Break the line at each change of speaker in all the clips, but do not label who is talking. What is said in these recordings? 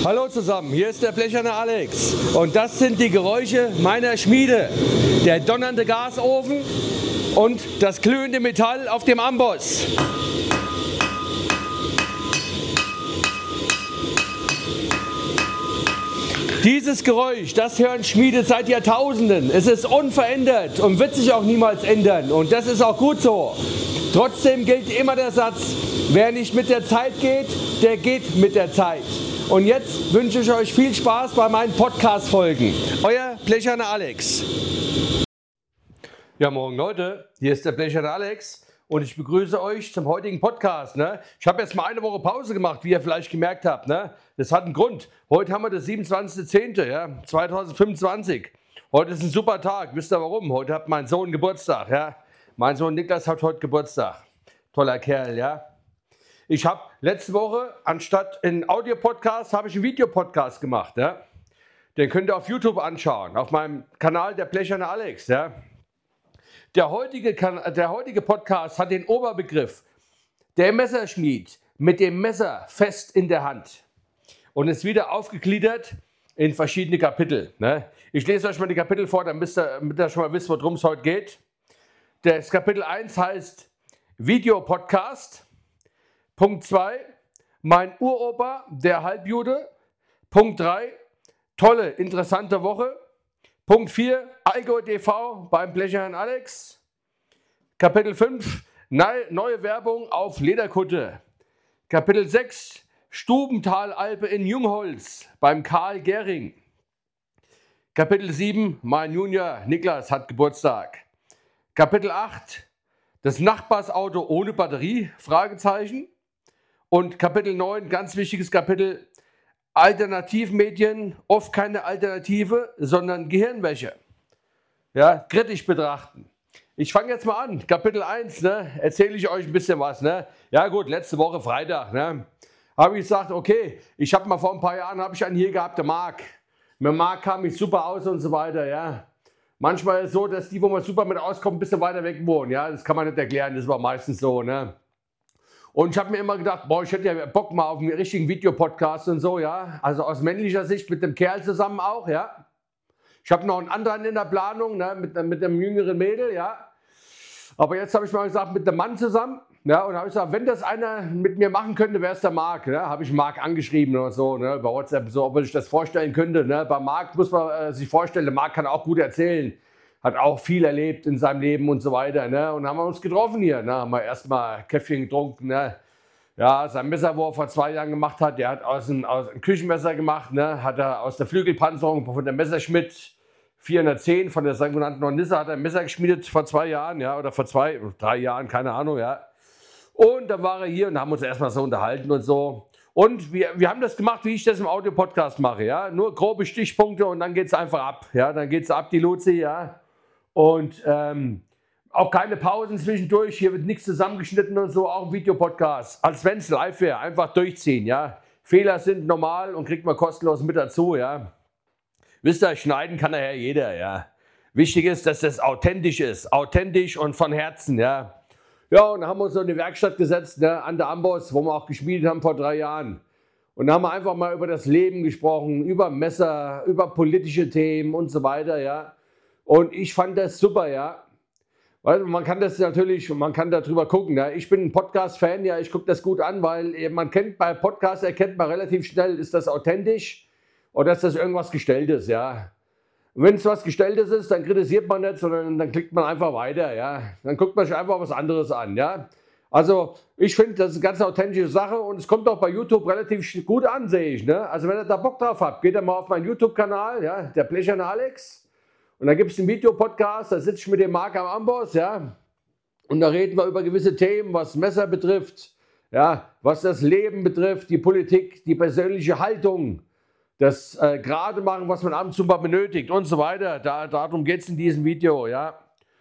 Hallo zusammen, hier ist der blecherne Alex und das sind die Geräusche meiner Schmiede. Der donnernde Gasofen und das glühende Metall auf dem Amboss. Dieses Geräusch, das hören Schmiede seit Jahrtausenden. Es ist unverändert und wird sich auch niemals ändern und das ist auch gut so. Trotzdem gilt immer der Satz, wer nicht mit der Zeit geht, der geht mit der Zeit. Und jetzt wünsche ich euch viel Spaß bei meinen Podcast-Folgen. Euer blecherne Alex. Ja, morgen Leute, hier ist der blecherne Alex und ich begrüße euch zum heutigen Podcast. Ich habe jetzt mal eine Woche Pause gemacht, wie ihr vielleicht gemerkt habt. Das hat einen Grund. Heute haben wir das 27.10.2025. Heute ist ein super Tag. Wisst ihr warum? Heute hat mein Sohn Geburtstag. Ja? Mein Sohn Niklas hat heute Geburtstag. Toller Kerl, ja. Ich habe letzte Woche, anstatt einen Audio-Podcast, habe ich einen Videopodcast gemacht. Ja? Den könnt ihr auf YouTube anschauen, auf meinem Kanal der blecherne Alex. Ja? Der heutige Podcast hat den Oberbegriff der Messerschmied mit dem Messer fest in der Hand und ist wieder aufgegliedert in verschiedene Kapitel. Ne? Ich lese euch mal die Kapitel vor, damit ihr schon mal wisst, worum es heute geht. Das Kapitel 1 heißt Videopodcast. Punkt 2, mein Uropa, der Halbjude. Punkt 3, tolle, interessante Woche. Punkt 4, Allgäu TV beim blechern Alex. Kapitel 5, neue Werbung auf Lederkutte. Kapitel 6, Stubenthalalpe in Jungholz beim Karl Gehring. Kapitel 7, mein Junior Niklas hat Geburtstag. Kapitel 8, das Nachbarsauto ohne Batterie, Fragezeichen. Und Kapitel 9, ganz wichtiges Kapitel, Alternativmedien, oft keine Alternative, sondern Gehirnwäsche. Ja, kritisch betrachten. Ich fange jetzt mal an. Kapitel 1, erzähle ich euch ein bisschen was. Ja gut, letzte Woche Freitag, habe ich gesagt, okay, ich habe mal vor ein paar Jahren einen hier gehabt, der Marc. Mit Marc kam ich super aus und so weiter, ja. Manchmal ist es so, dass die, wo man super mit auskommt, ein bisschen weiter weg wohnen, ja. Das kann man nicht erklären, das war meistens so, Und ich habe mir immer gedacht, boah, ich hätte ja Bock mal auf einen richtigen Videopodcast und so, ja. Also aus männlicher Sicht mit dem Kerl zusammen auch, ja. Ich habe noch einen anderen in der Planung, mit einem jüngeren Mädel, ja. Aber jetzt habe ich mal gesagt, mit dem Mann zusammen, ja. Und habe ich gesagt, wenn das einer mit mir machen könnte, wäre es der Marc, Habe ich Marc angeschrieben oder so, bei WhatsApp, so, ob er sich das vorstellen könnte, Bei Marc muss man sich vorstellen, der Marc kann auch gut erzählen. Hat auch viel erlebt in seinem Leben und so weiter. Und haben wir uns getroffen hier. Haben wir erstmal Käffchen getrunken. Ja, sein Messer, wo er vor 2 Jahren gemacht hat, der hat aus einem Küchenmesser gemacht. Hat er aus der Flügelpanzerung von der Messerschmidt 410 von der sogenannten Hornisse hat er ein Messer geschmiedet vor 2 Jahren. Ja, oder vor 3 Jahren, keine Ahnung. Ja. Und dann war er hier und haben uns erstmal so unterhalten und so. Und wir haben das gemacht, wie ich das im Audio-Podcast mache. Ja. Nur grobe Stichpunkte und dann geht es einfach ab. Ja. Dann geht es ab, die Luzi, ja. Und auch keine Pausen zwischendurch, hier wird nichts zusammengeschnitten und so, auch ein Videopodcast, als wenn es live wäre, einfach durchziehen, ja. Fehler sind normal und kriegt man kostenlos mit dazu, ja. Wisst ihr, schneiden kann nachher jeder, ja. Wichtig ist, dass das authentisch ist, authentisch und von Herzen, ja. Ja, und dann haben wir uns so in die Werkstatt gesetzt, an der Amboss, wo wir auch geschmiedet haben vor 3 Jahren. Und da haben wir einfach mal über das Leben gesprochen, über Messer, über politische Themen und so weiter, ja. Und ich fand das super, ja. Weil man kann das natürlich, man kann darüber gucken. Ja. Ich bin ein Podcast-Fan, ja, ich gucke das gut an, weil man kennt bei Podcasts, erkennt man relativ schnell, ist das authentisch oder ist das irgendwas Gestelltes, ja. Wenn es was Gestelltes ist, dann kritisiert man nicht, sondern dann klickt man einfach weiter, ja. Dann guckt man sich einfach was anderes an, ja. Also ich finde, das ist eine ganz authentische Sache und es kommt auch bei YouTube relativ gut an, sehe ich. Also wenn ihr da Bock drauf habt, geht ihr mal auf meinen YouTube-Kanal, ja, der blecherne Alex. Und da gibt es einen Videopodcast, da sitze ich mit dem Marc am Amboss, ja. Und da reden wir über gewisse Themen, was Messer betrifft, ja, was das Leben betrifft, die Politik, die persönliche Haltung, das gerade machen, was man ab und zu mal benötigt und so weiter. Darum geht es in diesem Video, ja.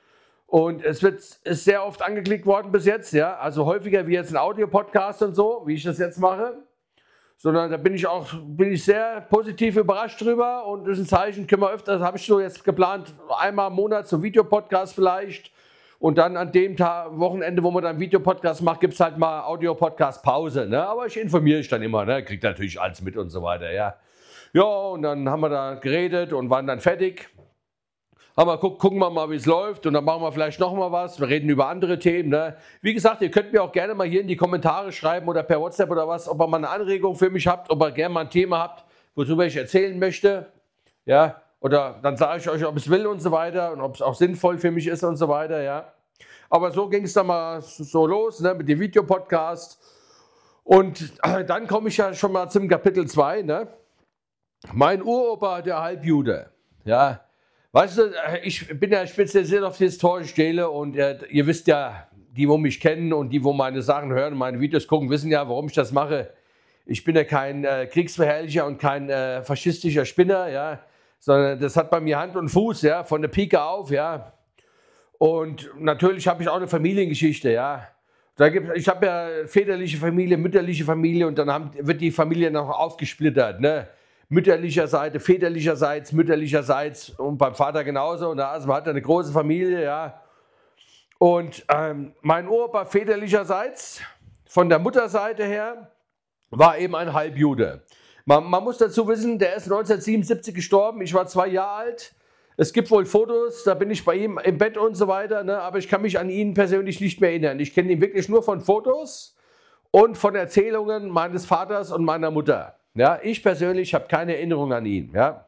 Und es ist sehr oft angeklickt worden bis jetzt, ja. Also häufiger wie jetzt ein Audio-Podcast und so, wie ich das jetzt mache. Sondern da bin ich sehr positiv überrascht drüber und das ist ein Zeichen, können wir öfter, das habe ich so jetzt geplant, einmal im Monat so Videopodcast vielleicht Und dann an dem Wochenende, wo man dann Videopodcast macht, gibt es halt mal Audio-Podcast-Pause. Ne? Aber ich informiere mich dann immer, ne? Kriegt natürlich alles mit und so weiter. Ja. Ja, und dann haben wir da geredet und waren dann fertig. Aber gucken wir mal, wie es läuft, und dann machen wir vielleicht noch mal was. Wir reden über andere Themen. Ne? Wie gesagt, ihr könnt mir auch gerne mal hier in die Kommentare schreiben oder per WhatsApp oder was, ob ihr mal eine Anregung für mich habt, ob ihr gerne mal ein Thema habt, worüber ich erzählen möchte. Ja, oder dann sage ich euch, ob ich es will und so weiter und ob es auch sinnvoll für mich ist und so weiter. Ja. Aber so ging es dann mal so los, ne, mit dem Videopodcast. Und dann komme ich ja schon mal zum Kapitel 2. Ne? Mein Uropa, der Halbjude. Ja. Weißt du, ich bin ja spezialisiert auf die historische Stele, und ihr wisst ja, die, wo mich kennen und die, wo meine Sachen hören und meine Videos gucken, wissen ja, warum ich das mache. Ich bin ja kein Kriegsverherrlicher und kein faschistischer Spinner, ja, sondern das hat bei mir Hand und Fuß, ja, von der Pike auf, ja. Und natürlich habe ich auch eine Familiengeschichte, ja. Ich habe ja väterliche Familie, mütterliche Familie, und dann wird die Familie noch aufgesplittert, ne. Mütterlicherseits, väterlicherseits, mütterlicherseits und beim Vater genauso. Und also man hat eine große Familie, ja. Und mein Opa väterlicherseits, von der Mutterseite her, war eben ein Halbjude. Man muss dazu wissen, der ist 1977 gestorben, ich war 2 Jahre alt. Es gibt wohl Fotos, da bin ich bei ihm im Bett und so weiter, ne? Aber ich kann mich an ihn persönlich nicht mehr erinnern. Ich kenne ihn wirklich nur von Fotos und von Erzählungen meines Vaters und meiner Mutter. Ja, ich persönlich habe keine Erinnerung an ihn. Ja.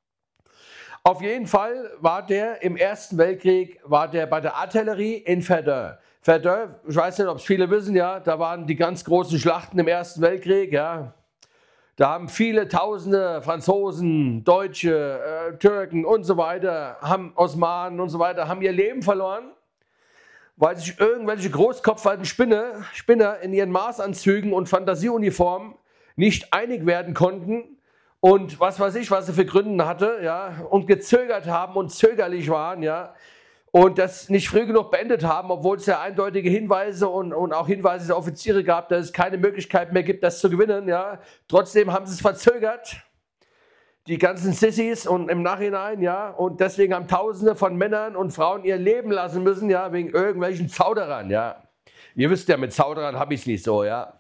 Auf jeden Fall war der im Ersten Weltkrieg bei der Artillerie in Verdun. Verdun, ich weiß nicht, ob es viele wissen, ja, da waren die ganz großen Schlachten im Ersten Weltkrieg. Ja. Da haben viele Tausende Franzosen, Deutsche, Türken und so weiter, Osmanen und so weiter, haben ihr Leben verloren, weil sich irgendwelche großkopfigen Spinner in ihren Maßanzügen und Fantasieuniformen nicht einig werden konnten und was weiß ich, was sie für Gründe hatte, ja, und gezögert haben und zögerlich waren, ja, und das nicht früh genug beendet haben, obwohl es ja eindeutige Hinweise und auch Hinweise der Offiziere gab, dass es keine Möglichkeit mehr gibt, das zu gewinnen, ja. Trotzdem haben sie es verzögert, die ganzen Sissis, und im Nachhinein, ja, und deswegen haben Tausende von Männern und Frauen ihr Leben lassen müssen, ja, wegen irgendwelchen Zauderern, ja. Ihr wisst ja, mit Zauderern habe ich es nicht so, ja.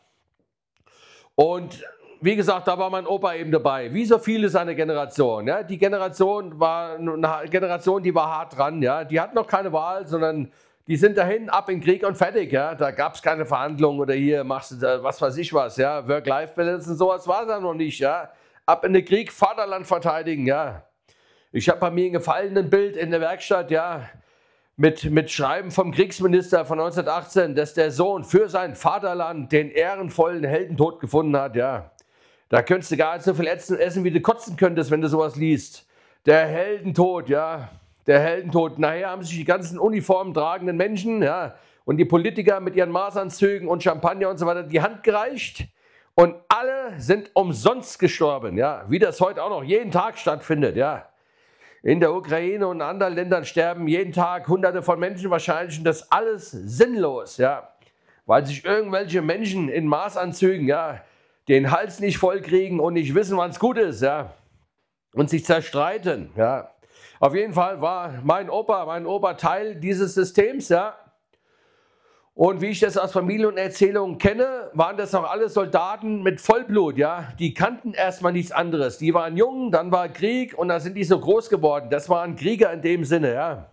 Und wie gesagt, da war mein Opa eben dabei, wie so viele seiner Generation. Ja. Die Generation war eine Generation, die war hart dran. Ja. Die hatten noch keine Wahl, sondern die sind dahin, ab in den Krieg und fertig. Ja. Da gab es keine Verhandlungen oder hier machst du was weiß ich was. Ja. Work-Life-Balance und sowas war da noch nicht. Ja. Ab in den Krieg, Vaterland verteidigen. Ja. Ich habe bei mir ein gefallenes Bild in der Werkstatt, ja, mit Schreiben vom Kriegsminister von 1918, dass der Sohn für sein Vaterland den ehrenvollen Heldentod gefunden hat, ja. Da könntest du gar nicht so viel essen, wie du kotzen könntest, wenn du sowas liest. Der Heldentod, ja, der Heldentod. Nachher haben sich die ganzen Uniformen tragenden Menschen, ja, und die Politiker mit ihren Maßanzügen und Champagner und so weiter die Hand gereicht, und alle sind umsonst gestorben, ja, wie das heute auch noch jeden Tag stattfindet, ja. In der Ukraine und in anderen Ländern sterben jeden Tag Hunderte von Menschen wahrscheinlich, und das alles sinnlos, ja, weil sich irgendwelche Menschen in Maßanzügen, ja, den Hals nicht voll kriegen und nicht wissen, wann es gut ist, ja, und sich zerstreiten, ja. Auf jeden Fall war mein Opa Teil dieses Systems, ja. Und wie ich das aus Familie und Erzählungen kenne, waren das auch alle Soldaten mit Vollblut, ja. Die kannten erstmal nichts anderes. Die waren jung, dann war Krieg, und dann sind die so groß geworden. Das waren Krieger in dem Sinne, ja.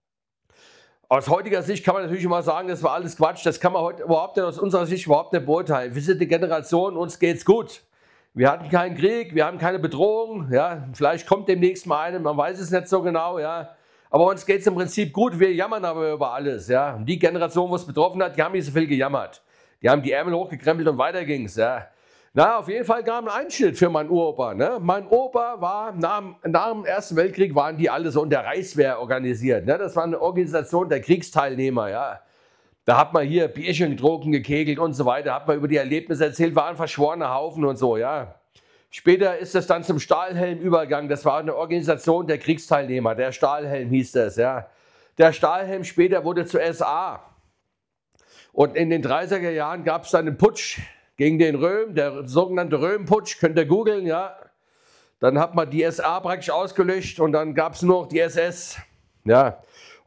Aus heutiger Sicht kann man natürlich immer sagen, das war alles Quatsch. Das kann man heute aus unserer Sicht überhaupt nicht beurteilen. Wir sind eine Generation, uns geht's gut. Wir hatten keinen Krieg, wir haben keine Bedrohung, ja. Vielleicht kommt demnächst mal eine, man weiß es nicht so genau, ja. Aber uns geht es im Prinzip gut, wir jammern aber über alles. Ja. Und die Generation, wo es betroffen hat, die haben nicht so viel gejammert. Die haben die Ärmel hochgekrempelt und weiter ging's. Ja. Na, auf jeden Fall gab es ein Einschild für meinen Uropa. Ne. Mein Opa war, nach dem Ersten Weltkrieg waren die alle so in der Reichswehr organisiert. Ne. Das war eine Organisation der Kriegsteilnehmer. Ja. Da hat man hier Bierchen getrunken, gekegelt und so weiter, hat man über die Erlebnisse erzählt, waren verschworene Haufen und so, ja. Später ist es dann zum Stahlhelm übergegangen. Das war eine Organisation der Kriegsteilnehmer. Der Stahlhelm hieß das, ja. Der Stahlhelm später wurde zur SA. Und in den 30er Jahren gab es dann einen Putsch gegen den Röhm, der sogenannte Röhm-Putsch, könnt ihr googeln, ja. Dann hat man die SA praktisch ausgelöscht und dann gab es nur noch die SS, ja.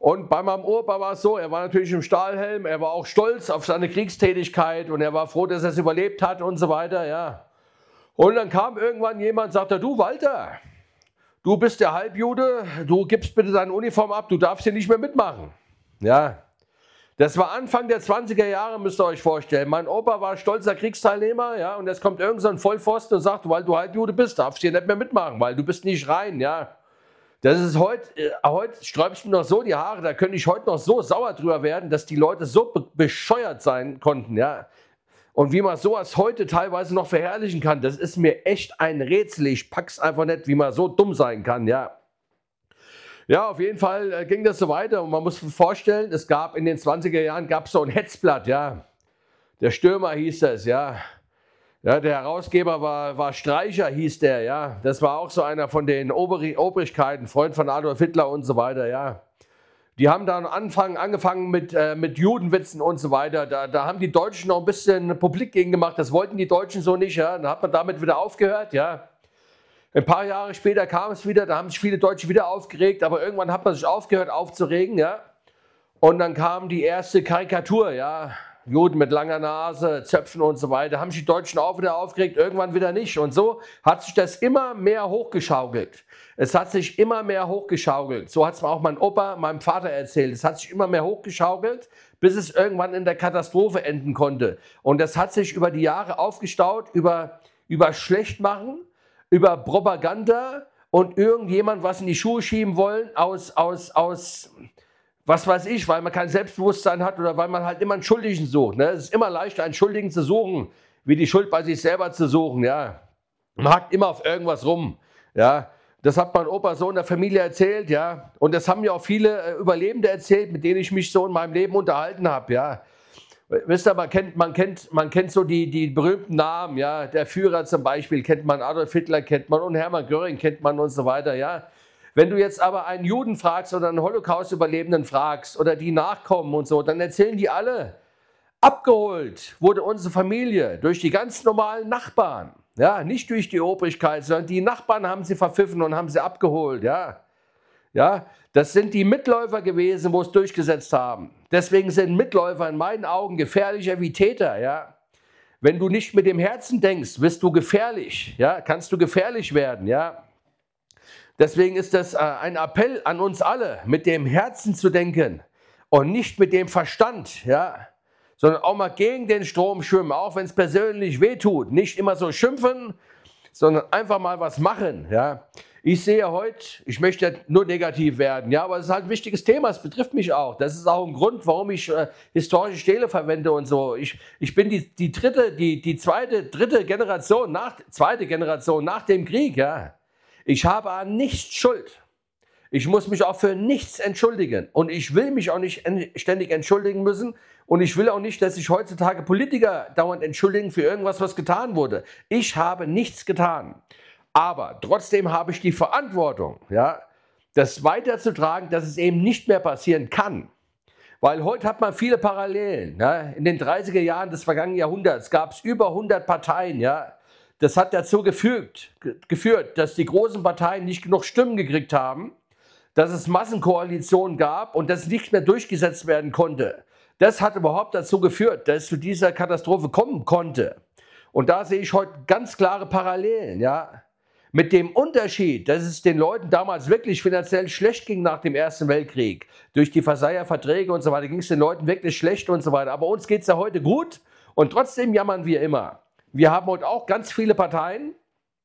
Und bei meinem Opa war es so, er war natürlich im Stahlhelm, er war auch stolz auf seine Kriegstätigkeit und er war froh, dass er es überlebt hat und so weiter, ja. Und dann kam irgendwann jemand und sagte, du Walter, du bist der Halbjude, du gibst bitte deine Uniform ab, du darfst hier nicht mehr mitmachen. Ja, das war Anfang der 20er Jahre, müsst ihr euch vorstellen. Mein Opa war stolzer Kriegsteilnehmer, ja, und jetzt kommt irgend so ein Vollpfosten und sagt, weil du Halbjude bist, darfst du hier nicht mehr mitmachen, weil du bist nicht rein, ja. Das ist heute sträubst du mir noch so die Haare, da könnte ich heute noch so sauer drüber werden, dass die Leute so bescheuert sein konnten, ja. Und wie man sowas heute teilweise noch verherrlichen kann, das ist mir echt ein Rätsel. Ich pack's einfach nicht, wie man so dumm sein kann, ja. Ja, auf jeden Fall ging das so weiter und man muss sich vorstellen, es gab in den 20er Jahren so ein Hetzblatt, ja. Der Stürmer hieß das, ja. Ja, der Herausgeber war Streicher, hieß der, ja. Das war auch so einer von den Obrigkeiten, Freund von Adolf Hitler und so weiter, ja. Die haben dann angefangen mit Judenwitzen und so weiter. Da haben die Deutschen noch ein bisschen Publik gegen gemacht. Das wollten die Deutschen so nicht, ja. Dann hat man damit wieder aufgehört, ja. Ein paar Jahre später kam es wieder, da haben sich viele Deutsche wieder aufgeregt, aber irgendwann hat man sich aufgehört aufzuregen, ja. Und dann kam die erste Karikatur, ja. Juden mit langer Nase, Zöpfen und so weiter, haben sich die Deutschen auch wieder aufgeregt, irgendwann wieder nicht. Und so hat sich das immer mehr hochgeschaukelt. Es hat sich immer mehr hochgeschaukelt. So hat es auch mein Opa, meinem Vater erzählt. Es hat sich immer mehr hochgeschaukelt, bis es irgendwann in der Katastrophe enden konnte. Und das hat sich über die Jahre aufgestaut, über Schlechtmachen, über Propaganda und irgendjemand was in die Schuhe schieben wollen aus was weiß ich, weil man kein Selbstbewusstsein hat oder weil man halt immer einen Schuldigen sucht. Ne? Es ist immer leichter, einen Schuldigen zu suchen, wie die Schuld bei sich selber zu suchen. Ja? Man hackt immer auf irgendwas rum. Ja? Das hat mein Opa so in der Familie erzählt. Ja? Und das haben mir auch viele Überlebende erzählt, mit denen ich mich so in meinem Leben unterhalten habe. Ja? Wisst ihr, man kennt so die berühmten Namen. Ja? Der Führer zum Beispiel kennt man, Adolf Hitler kennt man und Hermann Göring kennt man und so weiter. Ja? Wenn du jetzt aber einen Juden fragst oder einen Holocaust-Überlebenden fragst oder die Nachkommen und so, dann erzählen die alle, abgeholt wurde unsere Familie durch die ganz normalen Nachbarn. Ja, nicht durch die Obrigkeit, sondern die Nachbarn haben sie verpfiffen und haben sie abgeholt. Ja, ja, das sind die Mitläufer gewesen, wo es durchgesetzt haben. Deswegen sind Mitläufer in meinen Augen gefährlicher wie Täter. Ja, wenn du nicht mit dem Herzen denkst, wirst du gefährlich. Ja, kannst du gefährlich werden. Ja. Deswegen ist das ein Appell an uns alle, mit dem Herzen zu denken und nicht mit dem Verstand, ja, sondern auch mal gegen den Strom schwimmen, auch wenn es persönlich wehtut. Nicht immer so schimpfen, sondern einfach mal was machen. Ja. Ich sehe heute, ich möchte nur negativ werden, ja, aber es ist halt ein wichtiges Thema, es betrifft mich auch. Das ist auch ein Grund, warum ich historische Stele verwende und so. Ich bin die zweite Generation nach dem Krieg, ja. Ich habe an nichts Schuld. Ich muss mich auch für nichts entschuldigen. Und ich will mich auch nicht ständig entschuldigen müssen. Und ich will auch nicht, dass sich heutzutage Politiker dauernd entschuldigen für irgendwas, was getan wurde. Ich habe nichts getan. Aber trotzdem habe ich die Verantwortung, ja, das weiterzutragen, dass es eben nicht mehr passieren kann. Weil heute hat man viele Parallelen. Ja. In den 30er Jahren des vergangenen Jahrhunderts gab es über 100 Parteien, ja. Das hat dazu geführt, dass die großen Parteien nicht genug Stimmen gekriegt haben, dass es Massenkoalitionen gab und das nicht mehr durchgesetzt werden konnte. Das hat überhaupt dazu geführt, dass es zu dieser Katastrophe kommen konnte. Und da sehe ich heute ganz klare Parallelen. Ja? Mit dem Unterschied, dass es den Leuten damals wirklich finanziell schlecht ging nach dem Ersten Weltkrieg. Durch die Versailler Verträge und so weiter ging es den Leuten wirklich schlecht und so weiter. Aber uns geht es ja heute gut und trotzdem jammern wir immer. Wir haben heute auch ganz viele Parteien.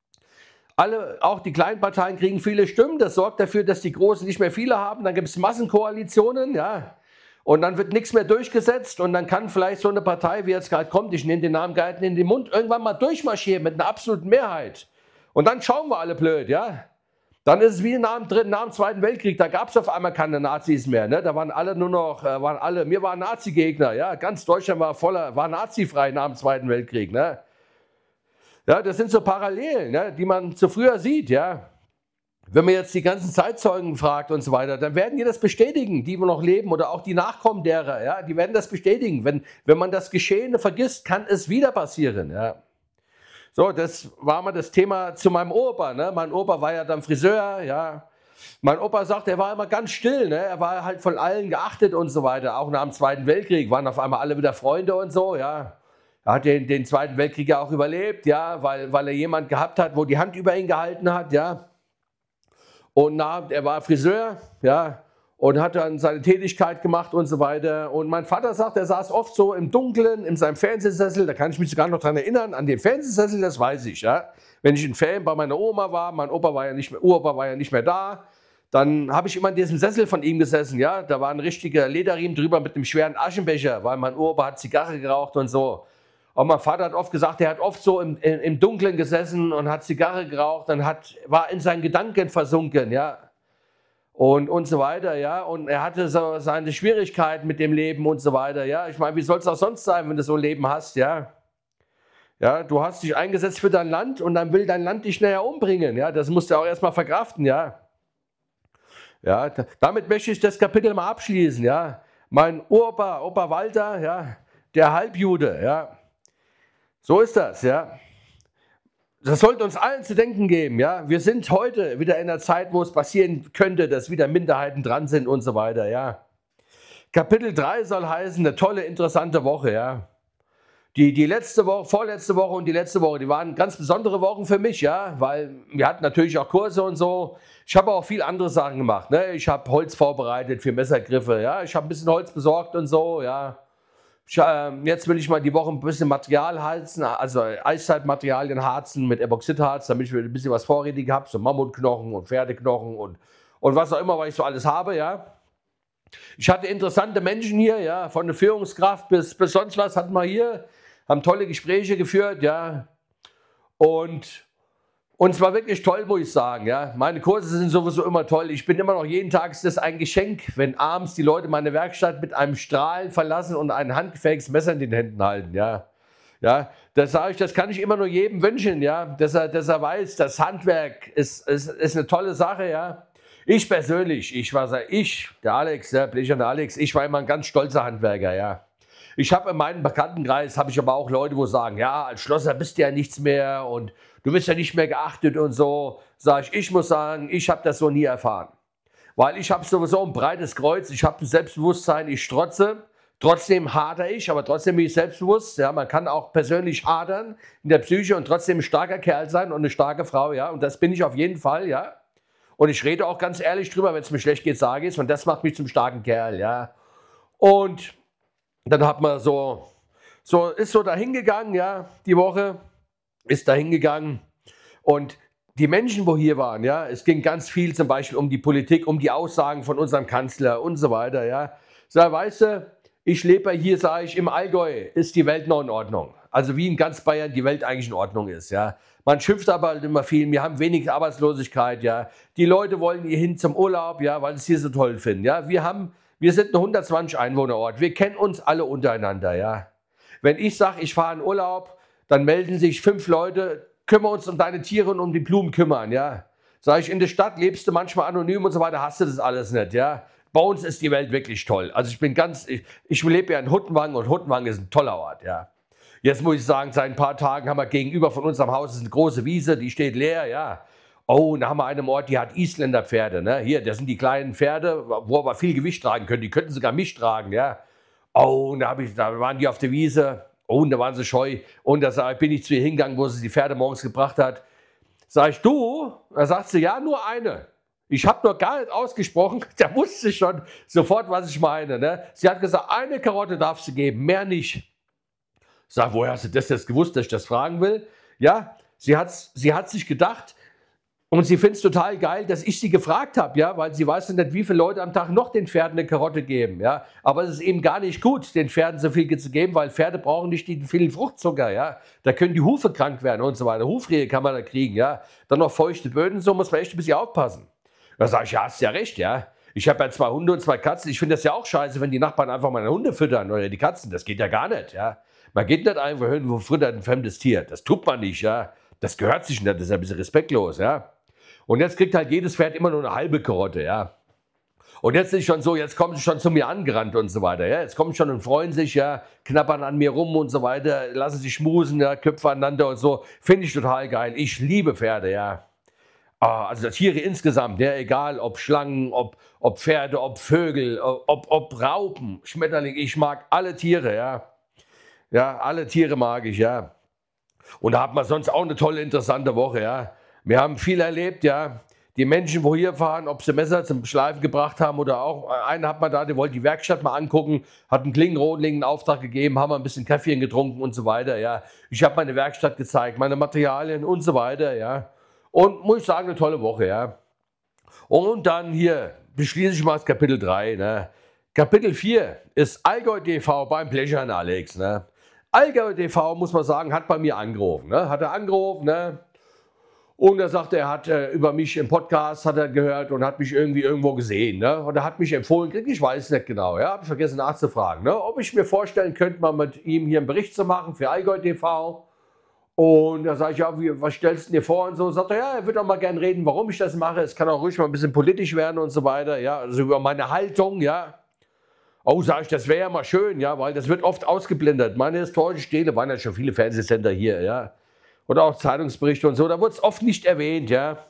Auch die kleinen Parteien kriegen viele Stimmen. Das sorgt dafür, dass die Großen nicht mehr viele haben. Dann gibt es Massenkoalitionen, ja. Und dann wird nichts mehr durchgesetzt. Und dann kann vielleicht so eine Partei, wie jetzt gerade kommt, ich nehme den Namen gar nicht in den Mund, irgendwann mal durchmarschieren mit einer absoluten Mehrheit. Und dann schauen wir alle blöd, ja. Dann ist es wie nach dem Zweiten Weltkrieg. Da gab es auf einmal keine Nazis mehr. Ne? Da waren alle nur noch, wir waren Nazi-Gegner. Ja? Ganz Deutschland war nazifrei nach dem Zweiten Weltkrieg. Ne? Ja, das sind so Parallelen, ja, die man zu früher sieht. Ja. Wenn man jetzt die ganzen Zeitzeugen fragt und so weiter, dann werden die das bestätigen, die noch leben oder auch die Nachkommen derer. Ja, die werden das bestätigen. Wenn man das Geschehene vergisst, kann es wieder passieren. Ja. So, das war mal das Thema zu meinem Opa. Ne? Mein Opa war ja dann Friseur. Ja. Mein Opa sagt, er war immer ganz still, ne? Er war halt von allen geachtet und so weiter. Auch nach dem Zweiten Weltkrieg waren auf einmal alle wieder Freunde und so, ja. Er hat den Zweiten Weltkrieg ja auch überlebt, ja, weil er jemand gehabt hat, wo die Hand über ihn gehalten hat, ja. Und er war Friseur, ja, und hat dann seine Tätigkeit gemacht und so weiter. Und mein Vater sagt, er saß oft so im Dunkeln in seinem Fernsehsessel, da kann ich mich sogar noch dran erinnern, an den Fernsehsessel, das weiß ich, ja. Wenn ich in Ferien bei meiner Oma war, mein Opa war ja nicht mehr, Uropa war ja nicht mehr da, dann habe ich immer in diesem Sessel von ihm gesessen, ja. Da war ein richtiger Lederriemen drüber mit einem schweren Aschenbecher, weil mein Opa hat Zigarre geraucht und so. Und mein Vater hat oft gesagt, er hat oft so im Dunkeln gesessen und hat Zigarre geraucht und war in seinen Gedanken versunken, ja. Und so weiter, ja. Und er hatte so seine Schwierigkeiten mit dem Leben und so weiter, ja. Ich meine, wie soll es auch sonst sein, wenn du so ein Leben hast, ja. Ja, du hast dich eingesetzt für dein Land und dann will dein Land dich näher umbringen, ja. Das musst du auch erstmal verkraften, ja. Ja, damit möchte ich das Kapitel mal abschließen, ja. Mein Opa Walter, ja, der Halbjude, ja. So ist das, ja. Das sollte uns allen zu denken geben, ja. Wir sind heute wieder in einer Zeit, wo es passieren könnte, dass wieder Minderheiten dran sind und so weiter, ja. Kapitel 3 soll heißen, eine tolle, interessante Woche, ja. Die letzte Woche, vorletzte Woche und die letzte Woche, die waren ganz besondere Wochen für mich, ja, weil wir hatten natürlich auch Kurse und so. Ich habe auch viel andere Sachen gemacht, ne? Ich habe Holz vorbereitet für Messergriffe, ja. Ich habe ein bisschen Holz besorgt und so, ja. Jetzt will ich mal die Woche ein bisschen Material harzen, also Eiszeitmaterialien harzen mit Epoxidharz, damit ich ein bisschen was vorrätig habe, so Mammutknochen und Pferdeknochen und was auch immer, was ich so alles habe, ja. Ich hatte interessante Menschen hier, ja, von der Führungskraft bis sonst was hatten wir hier, haben tolle Gespräche geführt, ja. Und es war wirklich toll, muss ich sagen, ja. Meine Kurse sind sowieso immer toll. Ich bin immer noch jeden Tag, ist das ein Geschenk, wenn abends die Leute meine Werkstatt mit einem Strahlen verlassen und ein handgefähigtes Messer in den Händen halten, ja. Ja, das sage ich, das kann ich immer nur jedem wünschen, ja, dass er weiß, das Handwerk ist eine tolle Sache, ja. Ich persönlich, der Alex, der blecherne Alex, ich war immer ein ganz stolzer Handwerker, ja. Ich habe in meinem Bekanntenkreis, habe ich aber auch Leute, wo sagen, ja, als Schlosser bist du ja nichts mehr und du bist ja nicht mehr geachtet und so. Sag ich muss sagen, ich habe das so nie erfahren. Weil ich habe sowieso ein breites Kreuz, ich habe ein Selbstbewusstsein, ich strotze. Trotzdem hadere ich, aber trotzdem bin ich selbstbewusst. Ja, man kann auch persönlich hadern in der Psyche und trotzdem ein starker Kerl sein und eine starke Frau, ja. Und das bin ich auf jeden Fall, ja. Und ich rede auch ganz ehrlich drüber, wenn es mir schlecht geht, sage ich es. Und das macht mich zum starken Kerl, ja. Und dann hat man ist so dahingegangen, ja, die Woche ist dahingegangen. Und die Menschen, wo hier waren, ja, es ging ganz viel zum Beispiel um die Politik, um die Aussagen von unserem Kanzler und so weiter, ja. Sag, weißt du, ich lebe hier, sage ich, im Allgäu ist die Welt noch in Ordnung. Also wie in ganz Bayern die Welt eigentlich in Ordnung ist, ja. Man schimpft aber halt immer viel, wir haben wenig Arbeitslosigkeit, ja. Die Leute wollen hier hin zum Urlaub, ja, weil sie es hier so toll finden, ja. Wir sind ein 120 Einwohnerort, wir kennen uns alle untereinander, ja. Wenn ich sage, ich fahre in Urlaub, dann melden sich 5 Leute, kümmern uns um deine Tiere und um die Blumen kümmern, ja. Sag ich, in der Stadt lebst du manchmal anonym und so weiter, hast du das alles nicht, ja. Bei uns ist die Welt wirklich toll. Also ich lebe ja in Huttenwang und Huttenwang ist ein toller Ort, ja. Jetzt muss ich sagen, seit ein paar Tagen haben wir gegenüber von unserem Haus ist eine große Wiese, die steht leer, ja. Oh, und da haben wir einen Ort, die hat Isländer Pferde, ne? Hier, das sind die kleinen Pferde, wo aber viel Gewicht tragen können. Die könnten sogar mich tragen, ja. Oh, und da waren die auf der Wiese. Oh, und da waren sie scheu. Und da bin ich zu ihr hingegangen, wo sie die Pferde morgens gebracht hat. Sag ich, du? Da sagt sie, ja, nur eine. Ich habe noch gar nicht ausgesprochen, da wusste ich schon sofort, was ich meine. Ne? Sie hat gesagt, eine Karotte darfst du geben, mehr nicht. Ich sag, woher hast du das jetzt gewusst, dass ich das fragen will? Ja, sie hat sich gedacht und sie findet es total geil, dass ich sie gefragt habe, ja, weil sie weiß nicht, wie viele Leute am Tag noch den Pferden eine Karotte geben. Ja? Aber es ist eben gar nicht gut, den Pferden so viel zu geben, weil Pferde brauchen nicht den vielen Fruchtzucker. Ja? Da können die Hufe krank werden und so weiter. Hufrehe kann man da kriegen. Ja? Dann noch feuchte Böden, so muss man echt ein bisschen aufpassen. Da sage ich, ja, hast ja recht, ja. Ich habe ja 2 Hunde und 2 Katzen. Ich finde das ja auch scheiße, wenn die Nachbarn einfach meine Hunde füttern oder die Katzen. Das geht ja gar nicht, ja. Man geht nicht einfach hin, wo füttert ein fremdes Tier. Das tut man nicht, ja. Das gehört sich nicht, das ist ein bisschen respektlos, ja. Und jetzt kriegt halt jedes Pferd immer nur eine halbe Karotte, ja. Und jetzt ist schon so, jetzt kommen sie schon zu mir angerannt und so weiter, ja. Jetzt kommen schon und freuen sich, ja, knabbern an mir rum und so weiter, lassen sich schmusen, ja, Köpfe aneinander und so. Finde ich total geil. Ich liebe Pferde, ja. Also Tiere insgesamt, ja, egal ob Schlangen, ob Pferde, ob Vögel, ob Raupen, Schmetterlinge, ich mag alle Tiere, ja. Ja, alle Tiere mag ich, ja. Und da hat man sonst auch eine tolle, interessante Woche, ja. Wir haben viel erlebt, ja. Die Menschen, wo hier fahren, ob sie Messer zum Schleifen gebracht haben oder auch, einen hat man da, der wollte die Werkstatt mal angucken, hat einen Klingenrohling einen Auftrag gegeben, haben wir ein bisschen Kaffee getrunken und so weiter, ja. Ich habe meine Werkstatt gezeigt, meine Materialien und so weiter, ja. Und muss ich sagen, eine tolle Woche, ja. Und dann hier beschließe ich mal das Kapitel 3, ne. Kapitel 4 ist Allgäu TV beim Blechern Alex, ne. Allgäu TV, muss man sagen, hat bei mir angerufen, ne. Hat er angerufen, ne. Und er sagte, er hat über mich im Podcast hat er gehört und hat mich irgendwie irgendwo gesehen. Ne? Und er hat mich empfohlen, ich weiß es nicht genau, ja, habe ich vergessen nachzufragen, ne? Ob ich mir vorstellen könnte, mal mit ihm hier einen Bericht zu machen für Allgäu TV. Und da sage ich, ja, was stellst du dir vor und so. Sagt er, ja, er würde auch mal gerne reden, warum ich das mache. Es kann auch ruhig mal ein bisschen politisch werden und so weiter, ja, also über meine Haltung, ja. Oh, sage ich, das wäre ja mal schön, ja, weil das wird oft ausgeblendet. Meine historische Stele waren ja schon viele Fernsehsender hier, ja. Oder auch Zeitungsberichte und so, da wird es oft nicht erwähnt, ja.